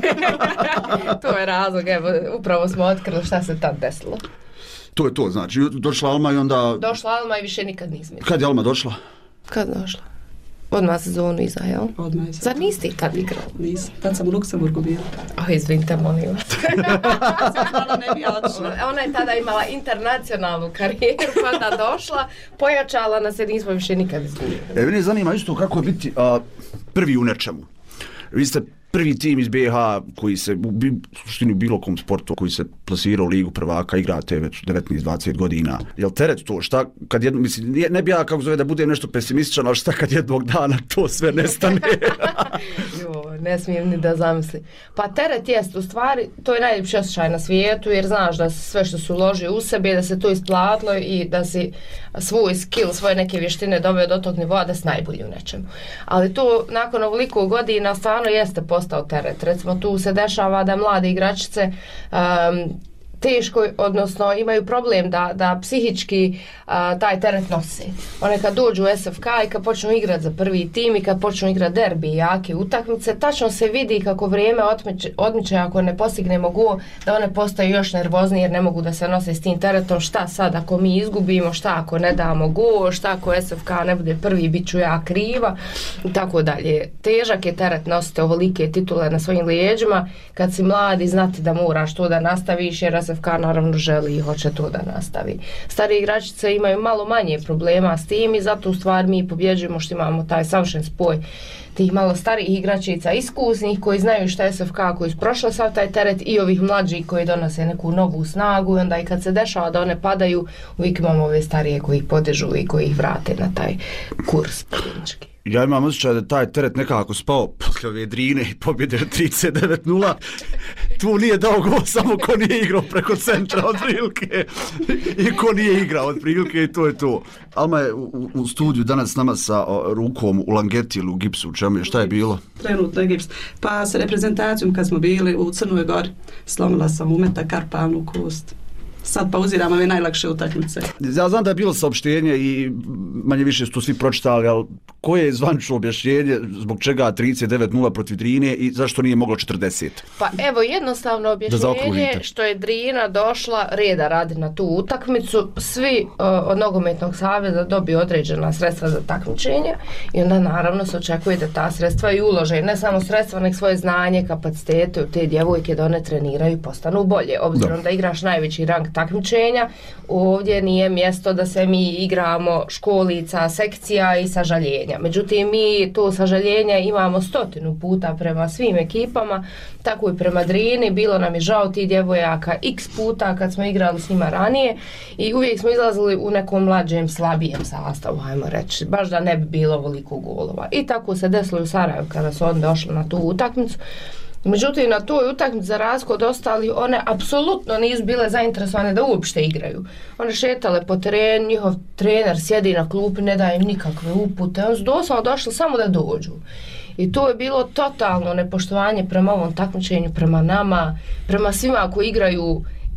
[SPEAKER 9] To je razlog, evo, upravo smo otkrili šta se tad desilo.
[SPEAKER 12] To je to, znači, došla Alma i onda...
[SPEAKER 9] Došla Alma i više nikad nismo.
[SPEAKER 12] Kad je Alma došla?
[SPEAKER 9] Kad došla? Odmah sezonu iza, jel?
[SPEAKER 10] Odmah iza.
[SPEAKER 9] Zar niste i tad igrali?
[SPEAKER 10] Nisam. Tad sam u Luksemburgu bila.
[SPEAKER 9] Oh, izvinite, molim vas.
[SPEAKER 10] Hvala, ne bi odšla.
[SPEAKER 9] Ona je tada imala internacionalnu karijeru, pa da došla, pojačala nas, jer nismo više nikad izgubili.
[SPEAKER 12] E, mene zanima isto kako je biti a, prvi u nečemu. Vi ste prvi tim iz B H koji se u suštini u bilo kom sportu koji se plasirao u Ligu prvaka, igrate već devetnaest dvadeset godina. Jel teret to? Šta kad jedno, mislim, ne bi ja kako zove da budem nešto pesimističan, ali šta kad jednog dana to sve nestane?
[SPEAKER 9] Jo, ne smijem ni da zamislim. Pa teret jest, u stvari, to je najljepši osjećaj na svijetu, jer znaš da sve što su uložio u sebe, da se to isplatilo i da si svoj skill, svoje neke vještine doveo do tog nivoa da si najbolji u nečemu. Ali to nakon ovoliko godina stvarno jeste postao teret. Recimo tu se dešava da mlade igračice um, teško, odnosno imaju problem da, da psihički a, taj teret nose. One kad dođu u S F K i kad počnu igrati za prvi tim i kad počnu igrati derbi i jake utakmice, tačno se vidi kako vrijeme odmiče, odmiče ako ne postignemo gol, da one postaju još nervoznije jer ne mogu da se nose s tim teretom. Šta sad ako mi izgubimo, šta ako ne damo gol, šta ako S F K ne bude prvi, bit ću ja kriva i tako dalje. Težak je teret nositi ovolike titule na svojim lijeđima. Kad si mladi, znati da moraš to da nastaviš, jer S F K naravno želi i hoće to da nastavi. Starije igračice imaju malo manje problema s tim i zato u stvari mi pobjeđujemo što imamo taj savršen spoj tih malo starijih igračica iskusnih koji znaju šta je S F K, koji su prošle sav taj teret, i ovih mlađih koji donose neku novu snagu, i onda i kad se dešava da one padaju, uvijek imamo ove starije koji ih podižu i koji ih vrate na taj kurs klinički.
[SPEAKER 12] Ja imam osjećaj da taj teret nekako spao posle ove Drine i pobjede trideset devet nula. Tu nije dao gol samo ko nije igrao preko centra od prilike i ko nije igrao od prilike i to je to. Alma je u, u studiju danas s nama sa o, rukom u langeti ili u gipsu, u čemu je, šta je bilo?
[SPEAKER 10] Trenutno je gips. Pa sa reprezentacijom kad smo bili u Crnoj Gori, slomila sam umeta karpalnu kost. Sad pauziram ove najlakše utakmice.
[SPEAKER 12] Ja znam da je bilo saopštenje i manje više su to svi pročitali, ali koje je zvanično objašnjenje zbog čega trideset devet nula protiv Drine i zašto nije moglo četrdeset?
[SPEAKER 9] Pa evo jednostavno objašnjenje što je Drina došla reda radi na tu utakmicu, svi uh, od nogometnog saveza dobiju određena sredstva za takmičenje i onda naravno se očekuje da ta sredstva i ulože, ne samo sredstva, nek svoje znanje, kapacitete u te djevojke da one treniraju i postanu bolje, obzirom da, da igraš najveći rang takmičenja, ovdje nije mjesto da se mi igramo školica, sekcija i sažaljenja. Međutim, mi to sažaljenje imamo stotinu puta prema svim ekipama, tako i prema Drini. Bilo nam je žao tih djevojaka x puta kad smo igrali s njima ranije i uvijek smo izlazili u nekom mlađem, slabijem sastavu, hajmo reći, baš da ne bi bilo ovoliko golova. I tako se desilo u Sarajevu kada su oni došli na tu utakmicu. Međutim, na toj utakmici za razliku od ostalih, one apsolutno nisu bile zainteresovane da uopšte igraju. One šetale po terenu, njihov trener sjedi na klupi, ne daje im nikakve upute, oni su doslovno došli samo da dođu. I to je bilo totalno nepoštovanje prema ovom takmičenju, prema nama, prema svima koji igraju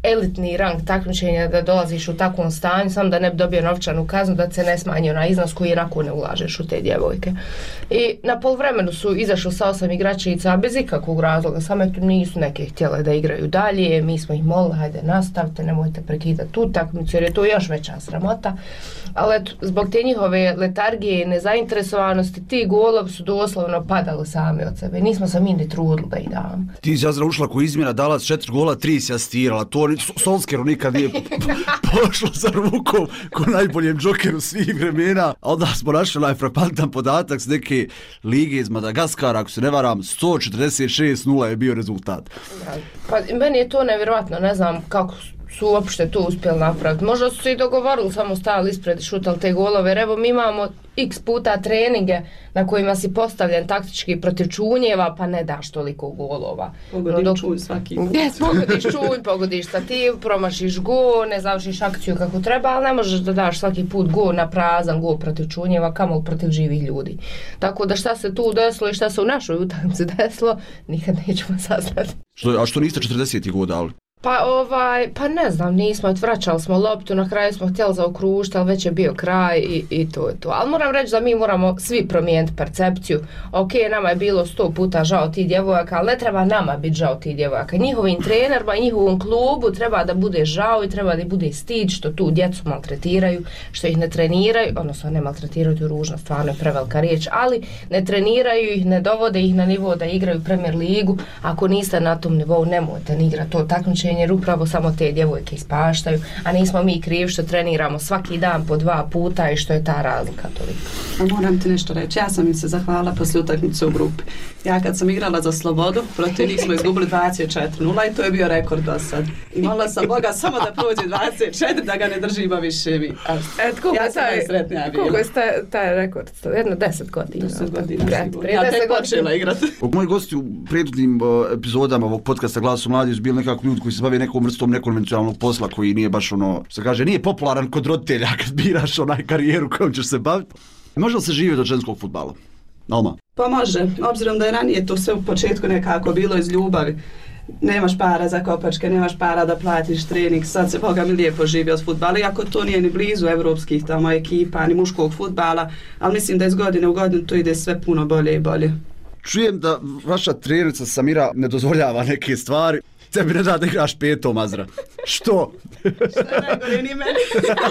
[SPEAKER 9] elitni rang takmičenja da dolaziš u takvom stanju, samo da ne bi dobio novčanu kaznu, da se ne smanji onaj iznos koji jednako ne ulažeš u te djevojke. I na poluvremenu su izašli sa osam igračica bez ikakvog razloga, samo eto nisu neke htjele da igraju dalje, mi smo ih molili, hajde nastavite, nemojte prekidati tu takmicu jer je to još veća sramota. Ali eto, zbog te njihove letargije i nezainteresovanosti, ti golovi su doslovno padali sami od sebe. Nismo se mi ni trudili da ih damo.
[SPEAKER 12] Ti si Jazra ušla ko izmjena, dala četiri gola, tri si asistirala. To Solskjaeru nikad nije pošlo za rukom ko najboljem džokeru svih vremena. A onda smo našli onaj frapantan podatak s neke lige iz Madagaskara, ako se ne varam, sto četrdeset šest nula je bio rezultat.
[SPEAKER 9] Pa meni je to nevjerojatno, ne znam kako su uopšte to uspjeli napraviti. Možda su se i dogovorili, samo stali ispred i šutali te golove. Jer evo mi imamo x puta treninge na kojima si postavljen taktički protiv čunjeva, pa ne daš toliko golova.
[SPEAKER 10] Pogodiš no, dok... čunj svaki put.
[SPEAKER 9] Yes, pogodiš čunj, pogodiš stativ, promašiš go, ne završiš akciju kako treba, ali ne možeš da daš svaki put go na prazan, go protiv čunjeva, kamoli protiv živih ljudi. Tako da šta se tu desilo i šta se u našoj utakmici desilo, nikad nećemo saznati.
[SPEAKER 12] Što, a što niste četrdeset god dali?
[SPEAKER 9] Pa ovaj, pa ne znam, nismo, vraćali smo loptu, na kraju smo htjeli zaokružiti, ali već je bio kraj i, i to je to. Ali moram reći da mi moramo svi promijeniti percepciju. Ok, nama je bilo sto puta žao tih djevojaka, ali ne treba nama biti žao tih djevojaka. Njihovim trenerima i njihovom klubu treba da bude žao i treba da bude stid što tu djecu maltretiraju, što ih ne treniraju, odnosno ne maltretiraju, to je ružna, stvarno je prevelika riječ, ali ne treniraju ih, ne dovode ih na nivo da igraju Premier ligu. Ako niste na tom nivou, nemojte ni igrati to takmičenje, jer upravo samo te djevojke ispaštaju, a nismo mi krivi što treniramo svaki dan po dva puta i što je ta razlika toliko.
[SPEAKER 10] Moram ti nešto reći, ja sam im se zahvala poslije utakmice u grupi. Ja kad sam igrala za Slobodu, protiv njih smo izgubili dvadeset četiri nula i to je bio rekord do sad. I molila sam Boga samo da prođe dvadeset četiri, da ga ne držimo više mi.
[SPEAKER 9] Et, ja sam najsretnija bila. Koliko je taj, taj rekord? Jedno deset godina.
[SPEAKER 10] deset godina.
[SPEAKER 9] Ja
[SPEAKER 10] tek počela igrati.
[SPEAKER 12] Moji gosti u prethodnim uh, epizodama ovog podcasta Glasu mladih su bili nekako ljudi koji se bave nekom vrstom nekonvencionalnog posla koji nije baš ono, se kaže, nije popularan kod roditelja kad biraš onaj karijeru kojom ćeš se baviti. Može li se živjeti od ženskog fudbala? Alma?
[SPEAKER 10] Pa može, obzirom da je ranije to sve u početku nekako bilo iz ljubavi. Nemaš para za kopačke, nemaš para da platiš trening, sad se Boga mi lijepo živi od fudbala, iako to nije ni blizu evropskih tamo ekipa, ni muškog fudbala, ali mislim da iz godine u godinu to ide sve puno bolje i bolje.
[SPEAKER 12] Čujem da vaša trenerica Samira ne dozvoljava neke stvari. Tebi ne da da igraš petom, Azra. Što?
[SPEAKER 10] Što najgore ni meni.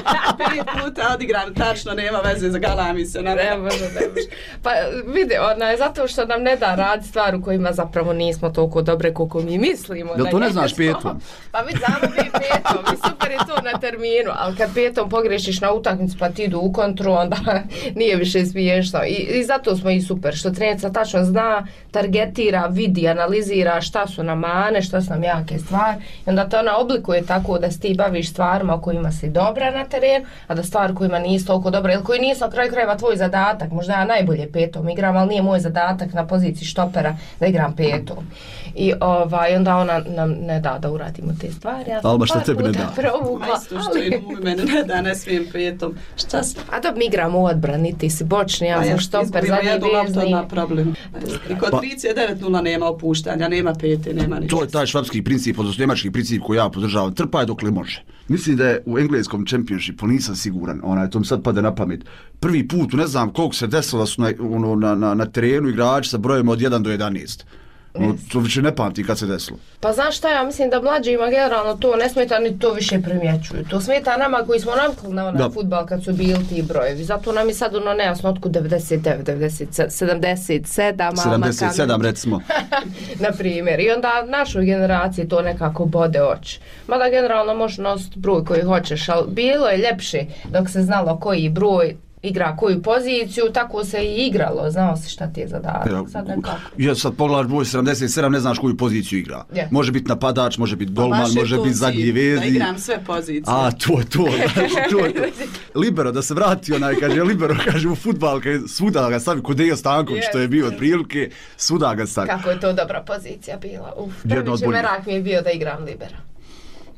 [SPEAKER 10] Pet puta odigram, tačno, nema veze za galami se.
[SPEAKER 9] Ne, ne može, ne može. Pa vidi, ona je zato što nam ne da radi stvar u kojima zapravo nismo toliko dobre koliko mi mislimo.
[SPEAKER 12] Jel to ne znaš petom?
[SPEAKER 9] Pa vidi, znamo mi petom i super je to na terminu, ali kad petom pogrešiš na utakmicu pa ti idu u kontru, onda nije više smiješno. I, i zato smo i super, što trenica tačno zna, targetira, vidi, analizira šta su nam mane, šta su nam jake stvari. I onda to ona oblikuje tako da se ti baviš stvarima o kojima si dobra na terenu, a da stvari kojima nisi toliko dobra, ili koji nisu na kraju krajeva tvoj zadatak. Možda ja najbolje petom igram, ali nije moj zadatak na poziciji štopera da igram petom. I ovaj, onda ona nam ne da da uradimo te stvari. Ja
[SPEAKER 12] Alma, šta tebi ne da?
[SPEAKER 10] Majsto što i umi mene ne da, ne smijem petom. Šta si?
[SPEAKER 9] A da mi igramo u odbrani, ti si bočni, ja sam štoper, zadnji vezni.
[SPEAKER 10] Problem. I kod trideset devet nula nema opuštanja, nema pete, nema ništa.
[SPEAKER 12] To je taj švapski princip, odnosno njemački princip koji ja podržavam. Trpaj dokle može. Mislim da je u engleskom championshipu, nisam siguran, onaj, to mi sad pada na pamet. Prvi put, ne znam koliko se desilo da su na, ono, na, na, na terenu igrači sa brojem od jedan do jedanaest. No, to više ne pamti kad se desilo.
[SPEAKER 9] Pa znaš šta, ja mislim da mlađima generalno to ne smeta ni to više primjećuju. To smeta nama koji smo navikli na onaj fudbal kad su bili ti brojevi. Zato nam je sad ono nejasno otkud devedeset devet, devedeset, sedamdeset sedam,
[SPEAKER 12] sedamdeset sedam recimo.
[SPEAKER 9] Na primjer. I onda našoj generaciji to nekako bode oči. Mada generalno možeš nositi broj koji hoćeš, ali bilo je ljepše dok se znalo koji broj igra koju poziciju, tako se i igralo, znao si šta ti je zadatak. Ja, sad nekako.
[SPEAKER 12] Ja sad pogledaš broj sedamdeset sedam, ne znaš koju poziciju igra. Yeah. Može biti napadač, može biti golman, može biti zadnji vezi.
[SPEAKER 10] Da igram sve pozicije.
[SPEAKER 12] A, to je to. to, je to. Libero, da se vrati onaj, kaže Libero, kaže u fudbal, kaže, svuda ga stavi, kod Dejo Stanković, što je bio od prilike, svuda ga stavi.
[SPEAKER 9] Kako je to dobra pozicija bila. Uf, prvi merak mi je bio da igram Libera.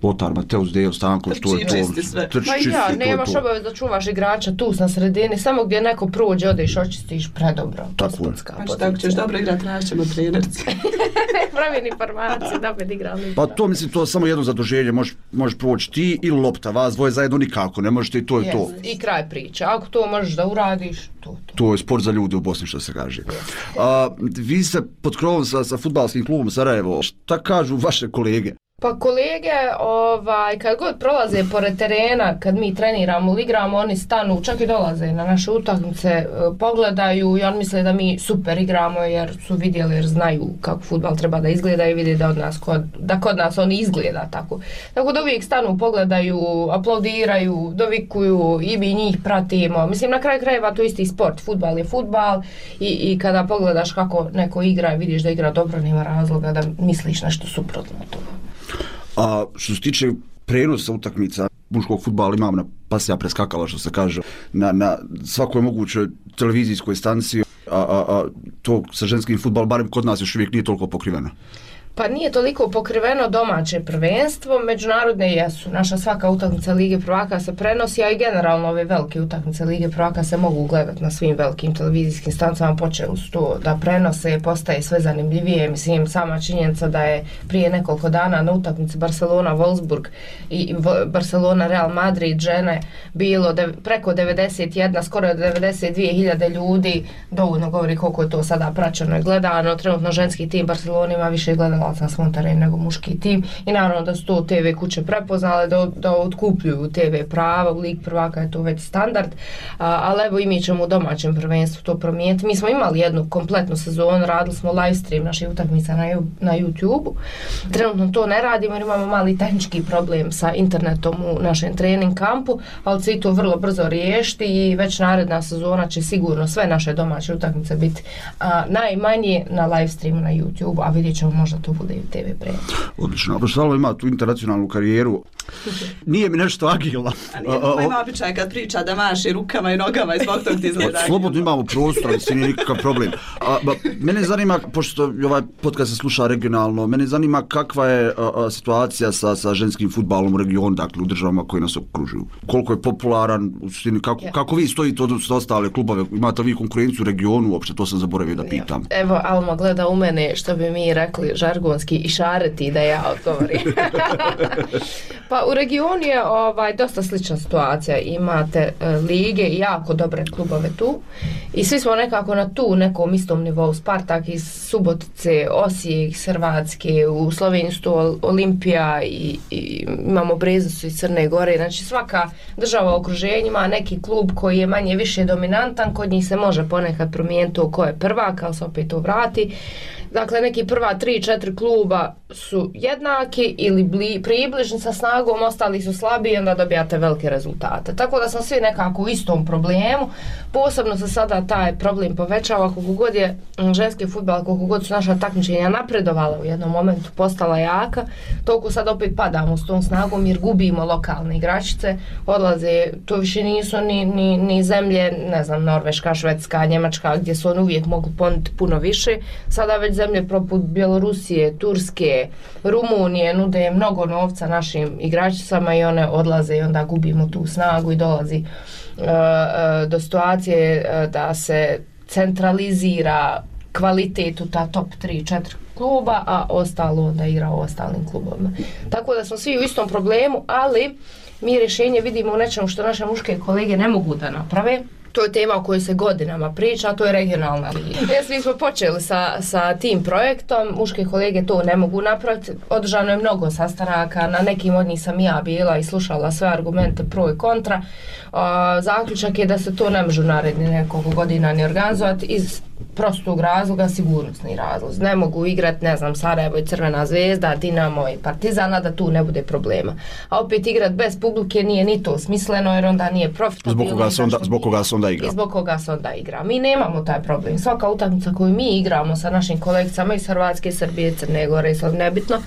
[SPEAKER 12] Lothar Mateus, Dejo Stanković, to je to.
[SPEAKER 9] Trči pa ja, nemaš obavez da čuvaš igrača tu na sredini, samo gdje neko prođe, odeš, očistiš predobro.
[SPEAKER 12] Tako je.
[SPEAKER 10] Znači, tako ćeš dobro igrati, tražćemo trenerci.
[SPEAKER 9] Pravim informacije, da bi igrali.
[SPEAKER 12] Pa to mislim, to je samo jedno zaduženje, možeš, možeš proći ti ili lopta, vas dvoje zajedno nikako, ne možete i to je yes. to.
[SPEAKER 9] I kraj priče, ako to možeš da uradiš, to to.
[SPEAKER 12] To je sport za ljude u Bosni, što se kaže. A, vi ste pod krovom sa, sa fudbalskim klubom Sarajevo, šta kažu vaše kolege?
[SPEAKER 9] Pa kolege, ovaj, kad god prolaze pored terena, kad mi treniramo ili igramo, oni stanu, čak i dolaze na naše utakmice, pogledaju i oni misle da mi super igramo jer su vidjeli, jer znaju kako fudbal treba da izgleda i vidi da, od nas kod, da kod nas on izgleda tako. Tako da uvijek stanu, pogledaju, aplaudiraju, dovikuju i mi njih pratimo. Mislim, na kraju krajeva to isti sport, fudbal je fudbal i, i kada pogledaš kako neko igra i vidiš da igra dobro, nema razloga da misliš nešto suprotno od toga.
[SPEAKER 12] A što se tiče prenosa utakmica muškog fudbala, imam na pasija preskakala, što se kaže, na, na svakoj mogućoj televizijskoj stanciji, a, a, a to sa ženskim fudbalom, barem kod nas još uvijek nije toliko pokriveno.
[SPEAKER 9] Pa nije toliko pokriveno domaće prvenstvo, međunarodne jesu. Naša svaka utakmica Lige prvaka se prenosi, a i generalno ove velike utakmice Lige prvaka se mogu gledati na svim velikim televizijskim stancama, počeli su to da prenose, postaje sve zanimljivije. Mislim, sama činjenica da je prije nekoliko dana na utakmici Barcelona-Wolfsburg i Barcelona-Real Madrid žene bilo de, preko devedeset jedna, skoro devedeset dvije hiljade ljudi, dovoljno govori koliko je to sada praćeno i gledano. Trenutno ženski tim Barcelona ima više gledano na svom terenu nego muški tim i naravno da su to te ve kuće prepoznale da, da otkupljuju te ve prava, u Lig prvaka je to već standard, a, ali evo i mi ćemo u domaćem prvenstvu to promijeniti. Mi smo imali jednu kompletnu sezonu, radili smo live stream naših utakmica na, na YouTube-u. Trenutno to ne radimo jer imamo mali tehnički problem sa internetom u našem trening kampu, ali će to vrlo brzo riješiti i već naredna sezona će sigurno sve naše domaće utakmice biti a, najmanje na live streamu na YouTube-u, a vidjet ćemo možda to bude i u te ve prenos.
[SPEAKER 12] Odlično, a Salo ima tu internacionalnu karijeru. Nije mi nešto agilna.
[SPEAKER 10] A nije to ima običaj kad priča da maši rukama i nogama i zbog tog ti izgleda.
[SPEAKER 12] Slobodno imamo prostor, i nije nikakav problem. A, ba, mene zanima, pošto ovaj podcast se sluša regionalno, mene zanima kakva je a, a, situacija sa, sa ženskim fudbalom u regionu, dakle u državama koje nas okružuju. Koliko je popularan, u suštini, kako, yeah. kako vi stojite od ostale klubove, imate vi konkurenciju u regionu, uopšte to sam zaboravio da pitam.
[SPEAKER 9] Yeah. Evo, Alma gleda u mene, što bi mi rekli žargonski, i šareti da ja odgovorim. Pa u regionu je ovaj, dosta slična situacija. Imate e, lige i jako dobre klubove tu i svi smo nekako na tu nekom istom nivou. Spartak iz Subotice, Osijek iz Hrvatske, u Sloveniji su to Olimpija i, i imamo Breznicu iz Crne Gore. Znači svaka država u okruženju ima neki klub koji je manje više dominantan, kod njih se može ponekad promijeniti to ko je prvak, ali se opet to vrati. Dakle, neki prva tri, četiri kluba su jednaki ili bli, približni sa snagom, ostali su slabiji i onda dobijate velike rezultate. Tako da smo svi nekako u istom problemu. Posebno se sada taj problem povećava, koliko god je ženski fudbal, koliko god su naša takmičenja napredovala u jednom momentu, postala jaka, toliko sad opet padamo s tom snagom jer gubimo lokalne igračice, odlaze, to više nisu ni, ni, ni zemlje, ne znam, Norveška, Švedska, Njemačka, gdje su oni uvijek mogli ponuditi puno više. Sada već zemlje poput Bjelorusije, Turske, Rumunije nude mnogo novca našim igračicama i one odlaze i onda gubimo tu snagu i dolazi uh, uh, do situacije uh, da se centralizira kvalitet u ta top tri četiri kluba, a ostalo onda igra u ostalim klubovima. Tako da smo svi u istom problemu, ali mi rješenje vidimo u nečemu što naše muške kolege ne mogu da naprave. To je tema o kojoj se godinama priča, a to je regionalna liga. Jes, mi smo počeli sa, sa tim projektom, muške kolege to ne mogu napraviti. Održano je mnogo sastanaka, na nekim od njih sam ja bila i slušala sve argumente pro i kontra. A, zaključak je da se to ne može naredni nekoliko godina ni organizovati iz prostog razloga, sigurnosni razlog. Ne mogu igrati, ne znam, Sarajevo i Crvena zvezda, Dinamo i Partizana, da tu ne bude problema. A opet igrati bez publike nije ni to smisleno, jer onda nije profitabilno.
[SPEAKER 12] Zbog koga se onda, zbog koga se onda igra.
[SPEAKER 9] I zbog koga se onda igra. Mi nemamo taj problem. Svaka utakmica koju mi igramo sa našim kolegicama iz Hrvatske, Srbije, Crne Gore i sad nebitno,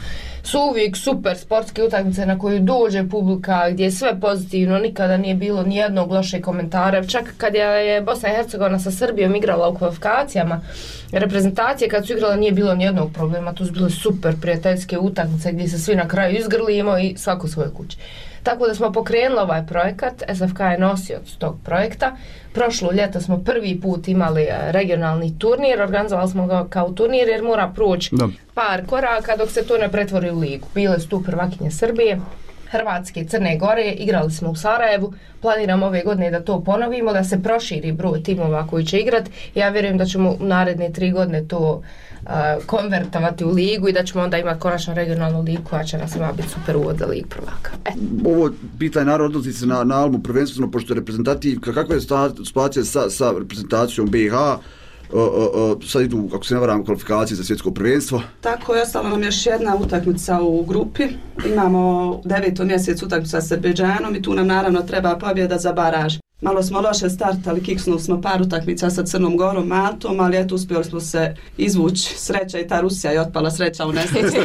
[SPEAKER 9] su uvijek super sportske utakmice na koju dođe publika, gdje je sve pozitivno, nikada nije bilo ni jednog lošeg komentara. Čak kad je Bosna i Hercegovina sa Srbijom igrala u kvalifikacijama reprezentacije, kad su igrala nije bilo ni jednog problema, tu su bile super prijateljske utakmice gdje se svi na kraju izgrlimo i svako svoje kuće. Tako da smo pokrenuli ovaj projekat, S F K je nosioc tog projekta. Prošlo ljeto smo prvi put imali regionalni turnir, organizovali smo ga kao turnir jer mora proći da. par koraka dok se to ne pretvori u ligu. Bile su tu prvakinje Srbije, Hrvatske, Crne Gore, igrali smo u Sarajevu, planiramo ove godine da to ponovimo, da se proširi broj timova koji će igrati. Ja vjerujem da ćemo u naredne tri godine to uh, konvertovati u ligu i da ćemo onda imati konačno regionalnu ligu koja će nas ima biti super uvod za ligu prvaka. E.
[SPEAKER 12] Ovo pitanje naravno odnosi se na, na Almu prvenstveno, pošto je reprezentativka. Kakva je situacija sa, sa reprezentacijom B i H? Uh, uh, uh, sad idu, kako se ne varam, kvalifikacije za svjetsko prvenstvo.
[SPEAKER 10] Tako je, ostala nam još jedna utakmica u grupi. Imamo u devetom mjesecu utakmicu sa Azerbejdžanom i tu nam naravno treba pobjeda za baraž. Malo smo loše startali, kiksnuli smo par utakmica sa Crnom Gorom, Maltom, ali eto uspjeli smo se izvući. Sreća i ta Rusija je otpala, sreća u nesreći.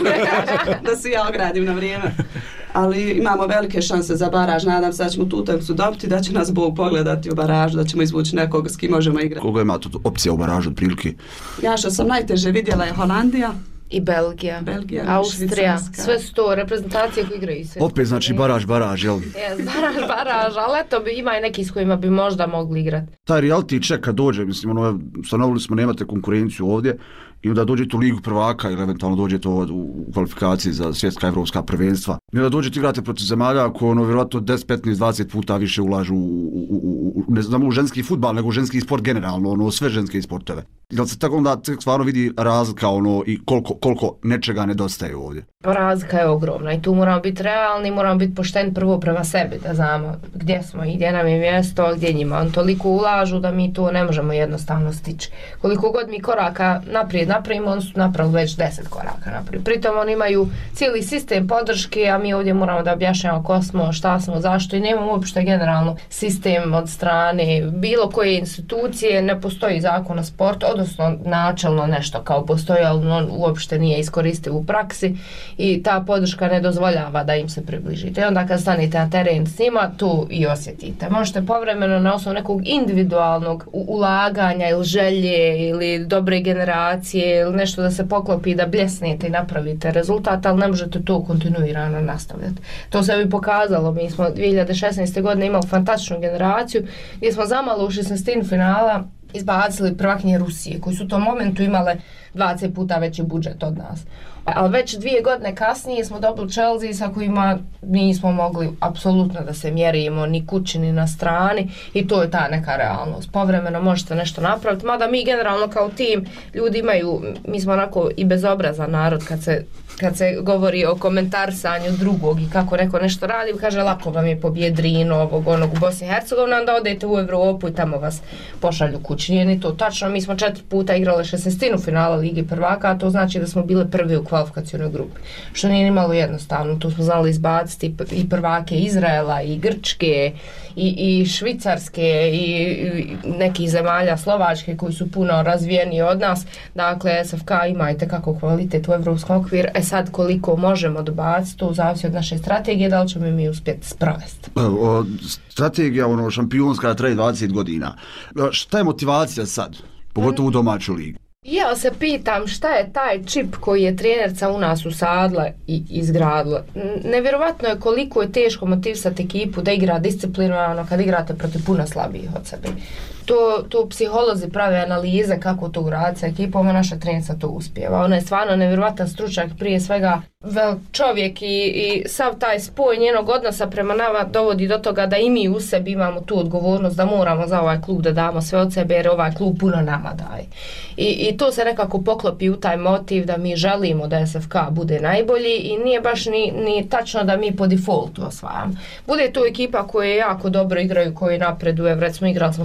[SPEAKER 10] Da se ja ogradim na vrijeme. Ali imamo velike šanse za baraž, nadam se da ćemo tu utakmicu dobiti, da će nas Bog pogledati u baražu, da ćemo izvući nekog s kim možemo igrati.
[SPEAKER 12] Koga ima tu opcija u baražu od prilike?
[SPEAKER 10] Ja što sam najteže vidjela je Holandija.
[SPEAKER 9] I Belgija,
[SPEAKER 10] Belgija
[SPEAKER 9] Austrija, sve su to reprezentacije koje igraju sve.
[SPEAKER 12] Opet znači baraž, baraž, jel?
[SPEAKER 9] Jes, baraž, baraž, ali eto bi, ima i neki s kojima bi možda mogli igrati.
[SPEAKER 12] Taj reality check kad dođe, mislim, ono, stanovili smo, nemate konkurenciju ovdje, i onda dođete u ligu prvaka ili eventualno dođete u kvalifikaciji za svjetska evropska prvenstva. I onda dođete igrate protiv zemalja koje ono vjerojatno deset, petnaest, dvadeset puta više ulažu u, u, u, u ne znam u ženski fudbal, nego u ženski sport generalno, ono, sve ženske sportove. Jel se tako onda stvarno vidi razlika ono, i koliko, koliko nečega nedostaje ovdje?
[SPEAKER 9] Razlika je ogromna i tu moramo biti realni, moramo biti pošteni prvo prema sebi, da znamo gdje smo i gdje nam je mjesto, a gdje njima. On toliko ulažu da mi to ne možemo jednostavno stići. Koliko god mi koraka naprijed napravimo, oni su napravili već deset koraka naprijed. Pritom oni imaju cijeli sistem podrške, a mi ovdje moramo da objašnjamo ko smo, šta smo, zašto i nemamo uopšte generalno sistem od strane bilo koje institucije, ne postoji zakon o sportu, odnosno načelno nešto kao postoji, ali on uopšte nije iskoristiv u praksi i ta podrška ne dozvoljava da im se približite. I onda kad stanete na teren s njima, tu i osjetite. Možete povremeno na osnovu nekog individualnog ulaganja ili želje ili dobre generacije ili nešto da se poklopi da bljesnete i napravite rezultat, ali ne možete to kontinuirano nastavljati. To se bi pokazalo. Mi smo dvije hiljade šesnaeste. godine imali fantastičnu generaciju gdje smo zamalo u šesnaestini finala izbacili prvakinje Rusije, koji su u tom momentu imale dvadeset puta veći budžet od nas. Ali već dvije godine kasnije smo dobili Chelsea sa kojima nismo mogli apsolutno da se mjerimo ni kući ni na strani i to je ta neka realnost. Povremeno možete nešto napraviti, mada mi generalno kao tim ljudi imaju, mi smo onako i bezobrazan narod kad se, kad se govori o komentarsanju drugog i kako neko nešto radi, kaže lako vam je pobije Drino, ovog onog u Bosni i Hercegovini, onda odete u Evropu i tamo vas pošalju kući. Nije ni to tačno, mi smo četiri puta igrali šesnaestinu finala Lige prvaka, a to znači da smo bile prvi u kvalifikacionoj grupi, što nije nimalo jednostavno. Tu smo znali izbaciti i prvake Izraela i Grčke i, i Švicarske i, i nekih zemalja Slovačke koji su puno razvijeniji od nas. Dakle, S F K ima i tekako kvalitet u evropskom okviru. E sad koliko možemo dobaciti, to zavisi od naše strategije, da li ćemo mi uspjeti sprovesti.
[SPEAKER 12] Strategija ono, šampionska traje dvadeset godina. Šta je motivacija sad, pogotovo u domaću ligu?
[SPEAKER 9] Ja se pitam šta je taj čip koji je trenerca u nas usadla i izgradila. Nevjerovatno je koliko je teško motivisati ekipu da igra disciplinovano kad igrate protiv puno slabijih od sebe. To, to psiholozi prave analize kako to uraditi sa ekipom, a naša trenerca to uspijeva. Ona je stvarno nevjerovatan stručnjak, prije svega velik čovjek i, i sav taj spoj njenog odnosa prema nama dovodi do toga da i mi u sebi imamo tu odgovornost da moramo za ovaj klub da damo sve od sebe jer ovaj klub puno nama daje. I, i to se nekako poklopi u taj motiv da mi želimo da S F K bude najbolji i nije baš ni, ni tačno da mi po defaultu osvajamo. Bude to ekipa koja jako dobro igraju, koji napreduje, recimo igrali smo sa Iskrom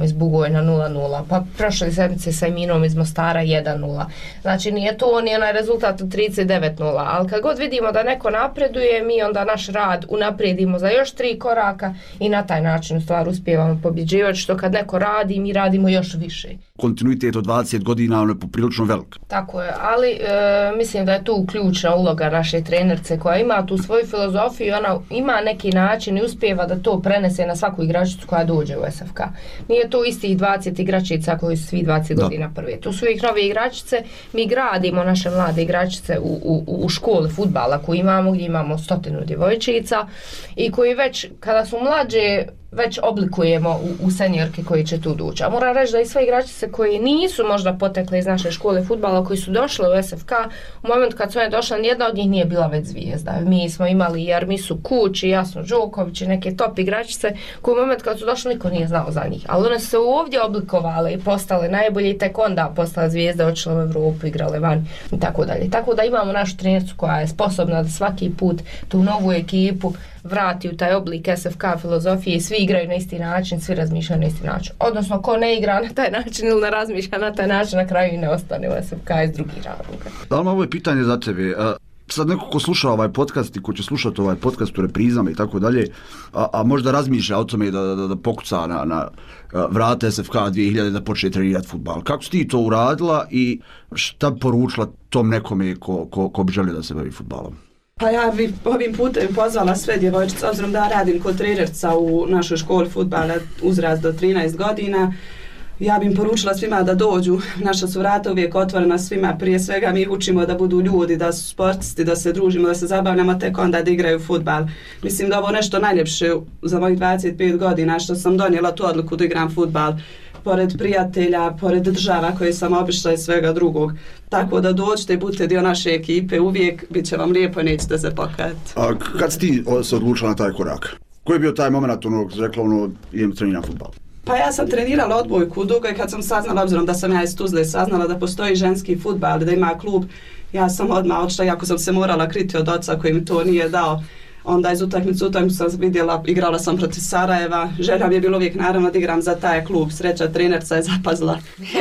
[SPEAKER 9] Eminom iz Bugojna nula nula, pa prošle sedmice sa Eminom iz Mostara jedan nula. Znači nije to ni onaj rezultat od trideset devet nula, ali kad god vidimo da neko napreduje, mi onda naš rad unaprijedimo za još tri koraka i na taj način u stvari uspijevamo pobjeđivati, što kad neko radi, mi radimo još više.
[SPEAKER 12] Kontinuitet od dvadeset godina on je poprilično velik.
[SPEAKER 9] Tako je, ali e, mislim da je tu ključna uloga naše trenerce koja ima tu svoju filozofiju i ona ima neki način i uspijeva da to prenese na svaku igračicu koja dođe u S F K. Nije to istih dvadeset igračica koji su svi dvadeset da. godina prve. To su uvijek nove igračice. Mi gradimo naše mlade igračice u, u, u školi fudbala koju imamo, gdje imamo stotinu djevojčica i koji već kada su mlađe već oblikujemo u, u seniorke koji će tu doći. A moram reći da i sve igračice koji nisu možda potekle iz naše škole fudbala, koji su došle u S F K, u momentu kad su one došle, nijedna od njih nije bila već zvijezda. Mi smo imali i Armisu Kuć i Jasnu Đoković i neke top igračice koji u momentu kad su došle niko nije znao za njih. Ali one su se ovdje oblikovale i postale najbolje i tek onda postale zvijezde, odšle u Evropu, igrale van i tako dalje. Tako da imamo našu trenercu koja je sposobna da svaki put tu novu ekipu vrati u taj oblik S F K filozofije i svi igraju na isti način, svi razmišljaju na isti način. Odnosno, ko ne igra na taj način ili ne razmišlja na taj način, na kraju i ne ostane u S F K iz drugih razloga.
[SPEAKER 12] Alma, ovo je pitanje za tebe. Sad neko ko sluša ovaj podcast i ko će slušati ovaj podcast u reprizama i tako dalje, a, a možda razmišlja o tome da, da, da pokuca na, na vrata S F K dvije hiljade da počne trenirati fudbal. Kako si ti to uradila i šta bi poručila tom nekome ko, ko, ko bi želio da se bavi fudbalom?
[SPEAKER 10] Pa ja bih ovim putem pozvala sve djevojčice, obzirom da radim kod trenerca u našoj školi fudbala uzrast do trinaest godina. Ja bih im poručila svima da dođu, naša su vrata uvijek otvorena svima, prije svega mi ih učimo da budu ljudi, da su sportisti, da se družimo, da se zabavljamo, tek onda da igraju fudbal. Mislim da ovo nešto najljepše za mojih dvadeset pet godina što sam donijela tu odluku da igram fudbal. Pored prijatelja, pored država koje sam obišla i svega drugog. Tako da dođete i budete dio naše ekipe, uvijek bit će vam lijepo i nećete se pokajati.
[SPEAKER 12] A kad si ti se odlučila na taj korak? Koji je bio taj moment onog, rekla ono, idem trenirati fudbal?
[SPEAKER 10] Pa ja sam trenirala odbojku dugo i kad sam saznala, obzirom da sam ja iz Tuzle saznala da postoji ženski fudbal, da ima klub, ja sam odmah odšla, iako sam se morala kriti od oca koji mi to nije dao. Onda iz utakmicu utakmicu sam vidjela, igrala sam protiv Sarajeva, želja mi je bilo uvijek naravno da igram za taj klub, sreća trenerca je zapazila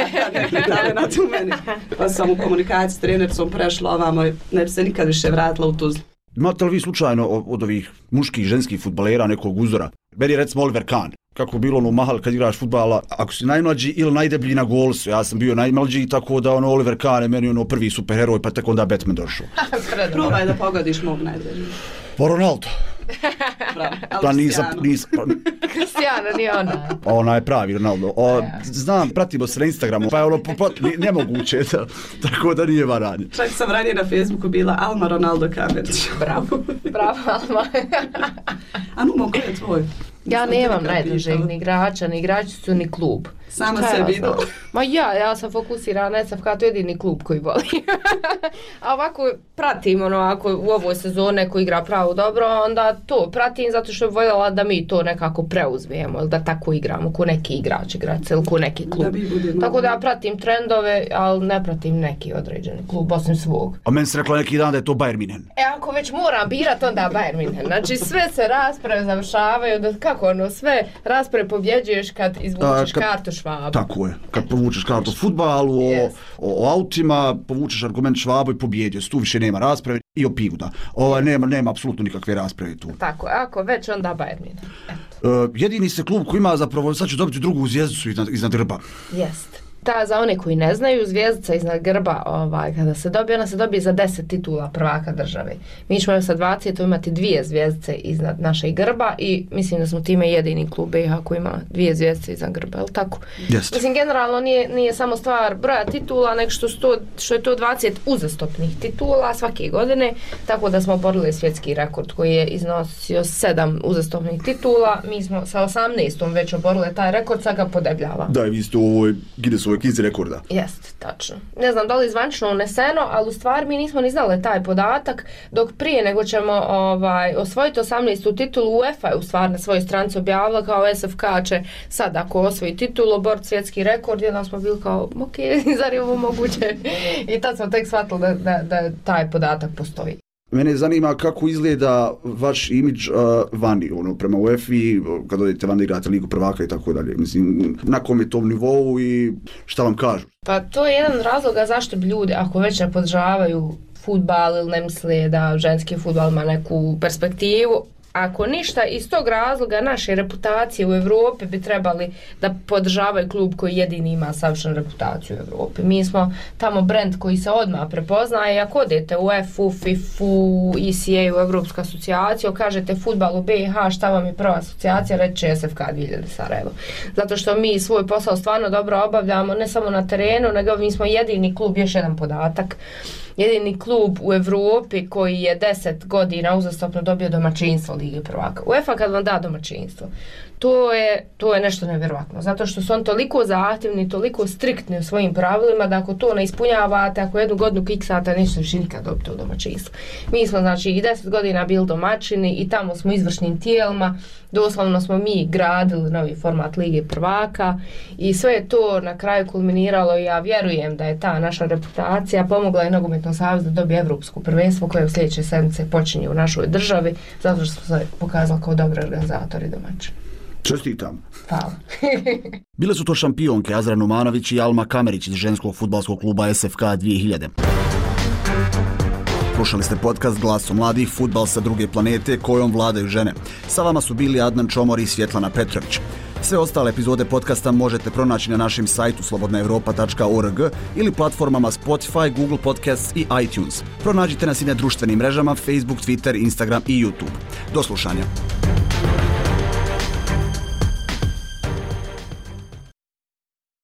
[SPEAKER 10] na tu meni. Pa sam u komunikaciji s trenercom prešla ovamo i ne bi se nikad više vratila u Tuzlu.
[SPEAKER 12] Imate li vi slučajno od ovih muških, ženskih fudbalera nekog uzora? Meni je recimo Oliver Kahn. Kako bilo ono mahal kad igraš fudbala, ako si najmlađi ili najdeblji na golsu, ja sam bio najmlađi, tako da ono Oliver Kahn je meni ono prvi superheroj, pa tek onda Batman došao.
[SPEAKER 10] Probaj da pogodiš mog najdeblji.
[SPEAKER 12] Pa Ronaldo.
[SPEAKER 10] Bravo,
[SPEAKER 12] pa nisam, nisam, pa...
[SPEAKER 9] Cristiano, nije ona.
[SPEAKER 12] Ona je pravi Ronaldo. O, znam, pratimo se na Instagramu, pa je ono po, po, nemoguće, da, tako da nije varanje.
[SPEAKER 10] Čak sam ranije na Facebooku bila Alma Ronaldo Kamerić.
[SPEAKER 9] Bravo, bravo Alma.
[SPEAKER 10] A Numo, ko je tvoj?
[SPEAKER 9] Ja nemam najdražeg ni igrača, ni igračicu, ni klub.
[SPEAKER 10] Sama se vidio.
[SPEAKER 9] Ma ja, ja sam fokusirana na S F K, to je jedini klub koji voli. A ovako pratim, ono, ako u ovoj sezone ko igra pravo dobro, onda to pratim zato što bih voljela da mi to nekako preuzmijemo, ili da tako igramo, ko neki igrač igrač, ili ko neki klub. Da tako da ja pratim trendove, ali ne pratim neki određeni klub, osim svog.
[SPEAKER 12] A meni se rekla neki dan da je to Bayern München.
[SPEAKER 9] E, ako već moram birat, onda Bayern München. Znači, sve se rasprave završavaju, da kako ono, sve rasprave pobjeđuješ kad izvučeš kad... kartu Švabu.
[SPEAKER 12] Tako je, kad povučeš kartu o fudbalu, o, yes. o, o autima, povučeš argument Švabu i pobjedio. Tu više nema rasprave i o pivu, da. Ovo, nema, nema apsolutno nikakve rasprave tu.
[SPEAKER 9] Tako je, ako već onda Bayern München.
[SPEAKER 12] Uh, jedini se klub koji ima zapravo, sad će dobiti drugu zvijezdicu iznad, iznad grba.
[SPEAKER 9] Jest. Ta, za one koji ne znaju, zvijezdica iznad grba, ovaj, kada se dobije, ona se dobije za deset titula prvaka države. Mi ćemo sa dvadeset imati dvije zvijezdice iznad našeg grba i mislim da smo time jedini klub B iH koji ima dvije zvijezdice iznad grba, je li tako?
[SPEAKER 12] Jeste.
[SPEAKER 9] Mislim, generalno nije, nije samo stvar broja titula, nego što, sto, što je to dvadeset uzastopnih titula svake godine, tako da smo oborili svjetski rekord koji je iznosio sedam uzastopnih titula. Mi smo sa osamnaestom već oborili taj rekord, sad ga podebljava.
[SPEAKER 12] Da, vi ste u ovoj Guinnessovoj knjizi rekorda.
[SPEAKER 9] Jest, tačno. Ne znam da li zvančno uneseno, ali u stvari mi nismo ni znali taj podatak, dok prije nego ćemo ovaj, osvojiti osamnaestu titulu, UEFA je u stvari na svojoj stranici objavila kao S F K će sad ako osvoji titulu, oboriti svjetski rekord, jedan smo bili kao, ok, zar je ovo moguće? I tad smo tek shvatili da, da, da taj podatak postoji.
[SPEAKER 12] Mene zanima kako izgleda vaš imidž uh, vani, ono, prema U E F I, kad odete van da igrate Ligu prvaka i tako dalje. Mislim, na kom je tom nivou i šta vam kažu?
[SPEAKER 9] Pa to je jedan razloga zašto bi ljudi, ako već ne podržavaju fudbal ili ne misle da ženski fudbal ima neku perspektivu, ako ništa, iz tog razloga naše reputacije u Evropi bi trebali da podržavaju klub koji jedini ima savršenu reputaciju u Evropi. Mi smo tamo brend koji se odmah prepoznaje. Ako odete u U E F U, FIFU, E C A, u Evropsku asocijaciju, kažete fudbal u B i H, šta vam je prva asocijacija, reći S F K dvije hiljade Sarajevo. Zato što mi svoj posao stvarno dobro obavljamo, ne samo na terenu, nego mi smo jedini klub, još jedan podatak, jedini klub u Evropi koji je deset godina uzastopno dobio domaćinstvo Lige prvaka. UEFA kad vam da domaćinstvo, to je, to je nešto nevjerojatno, zato što su on toliko zahtjevni, toliko striktni u svojim pravilima da ako to ne ispunjavate, ako jednu godinu kiksate, nećete više nikad dobiti to domaćinstvo. Mi smo znači i deset godina bili domaćini i tamo smo izvršnim tijelima, doslovno smo mi gradili novi format Lige prvaka i sve je to na kraju kulminiralo i ja vjerujem da je ta naša reputacija pomogla i Nogometnom savezu da dobije evropsko prvenstvo koje u sljedeće sedmice počinje u našoj državi, zato što smo se pokazali kao dobri organizatori domaćini.
[SPEAKER 12] Čestitam.
[SPEAKER 9] Hvala.
[SPEAKER 11] Bile su to šampionke Azra Numanović i Alma Kamerić iz ženskog fudbalskog kluba S F K dvije hiljade. Slušali ste podcast Glasom mladih, fudbal sa druge planete kojom vladaju žene. Sa vama su bili Adnan Čomor i Svjetlana Petrović. Sve ostale epizode podcasta možete pronaći na našem sajtu slobodna europa tačka org ili platformama Spotify, Google Podcasts i iTunes. Pronađite nas i na društvenim mrežama Facebook, Twitter, Instagram i YouTube. Do slušanja.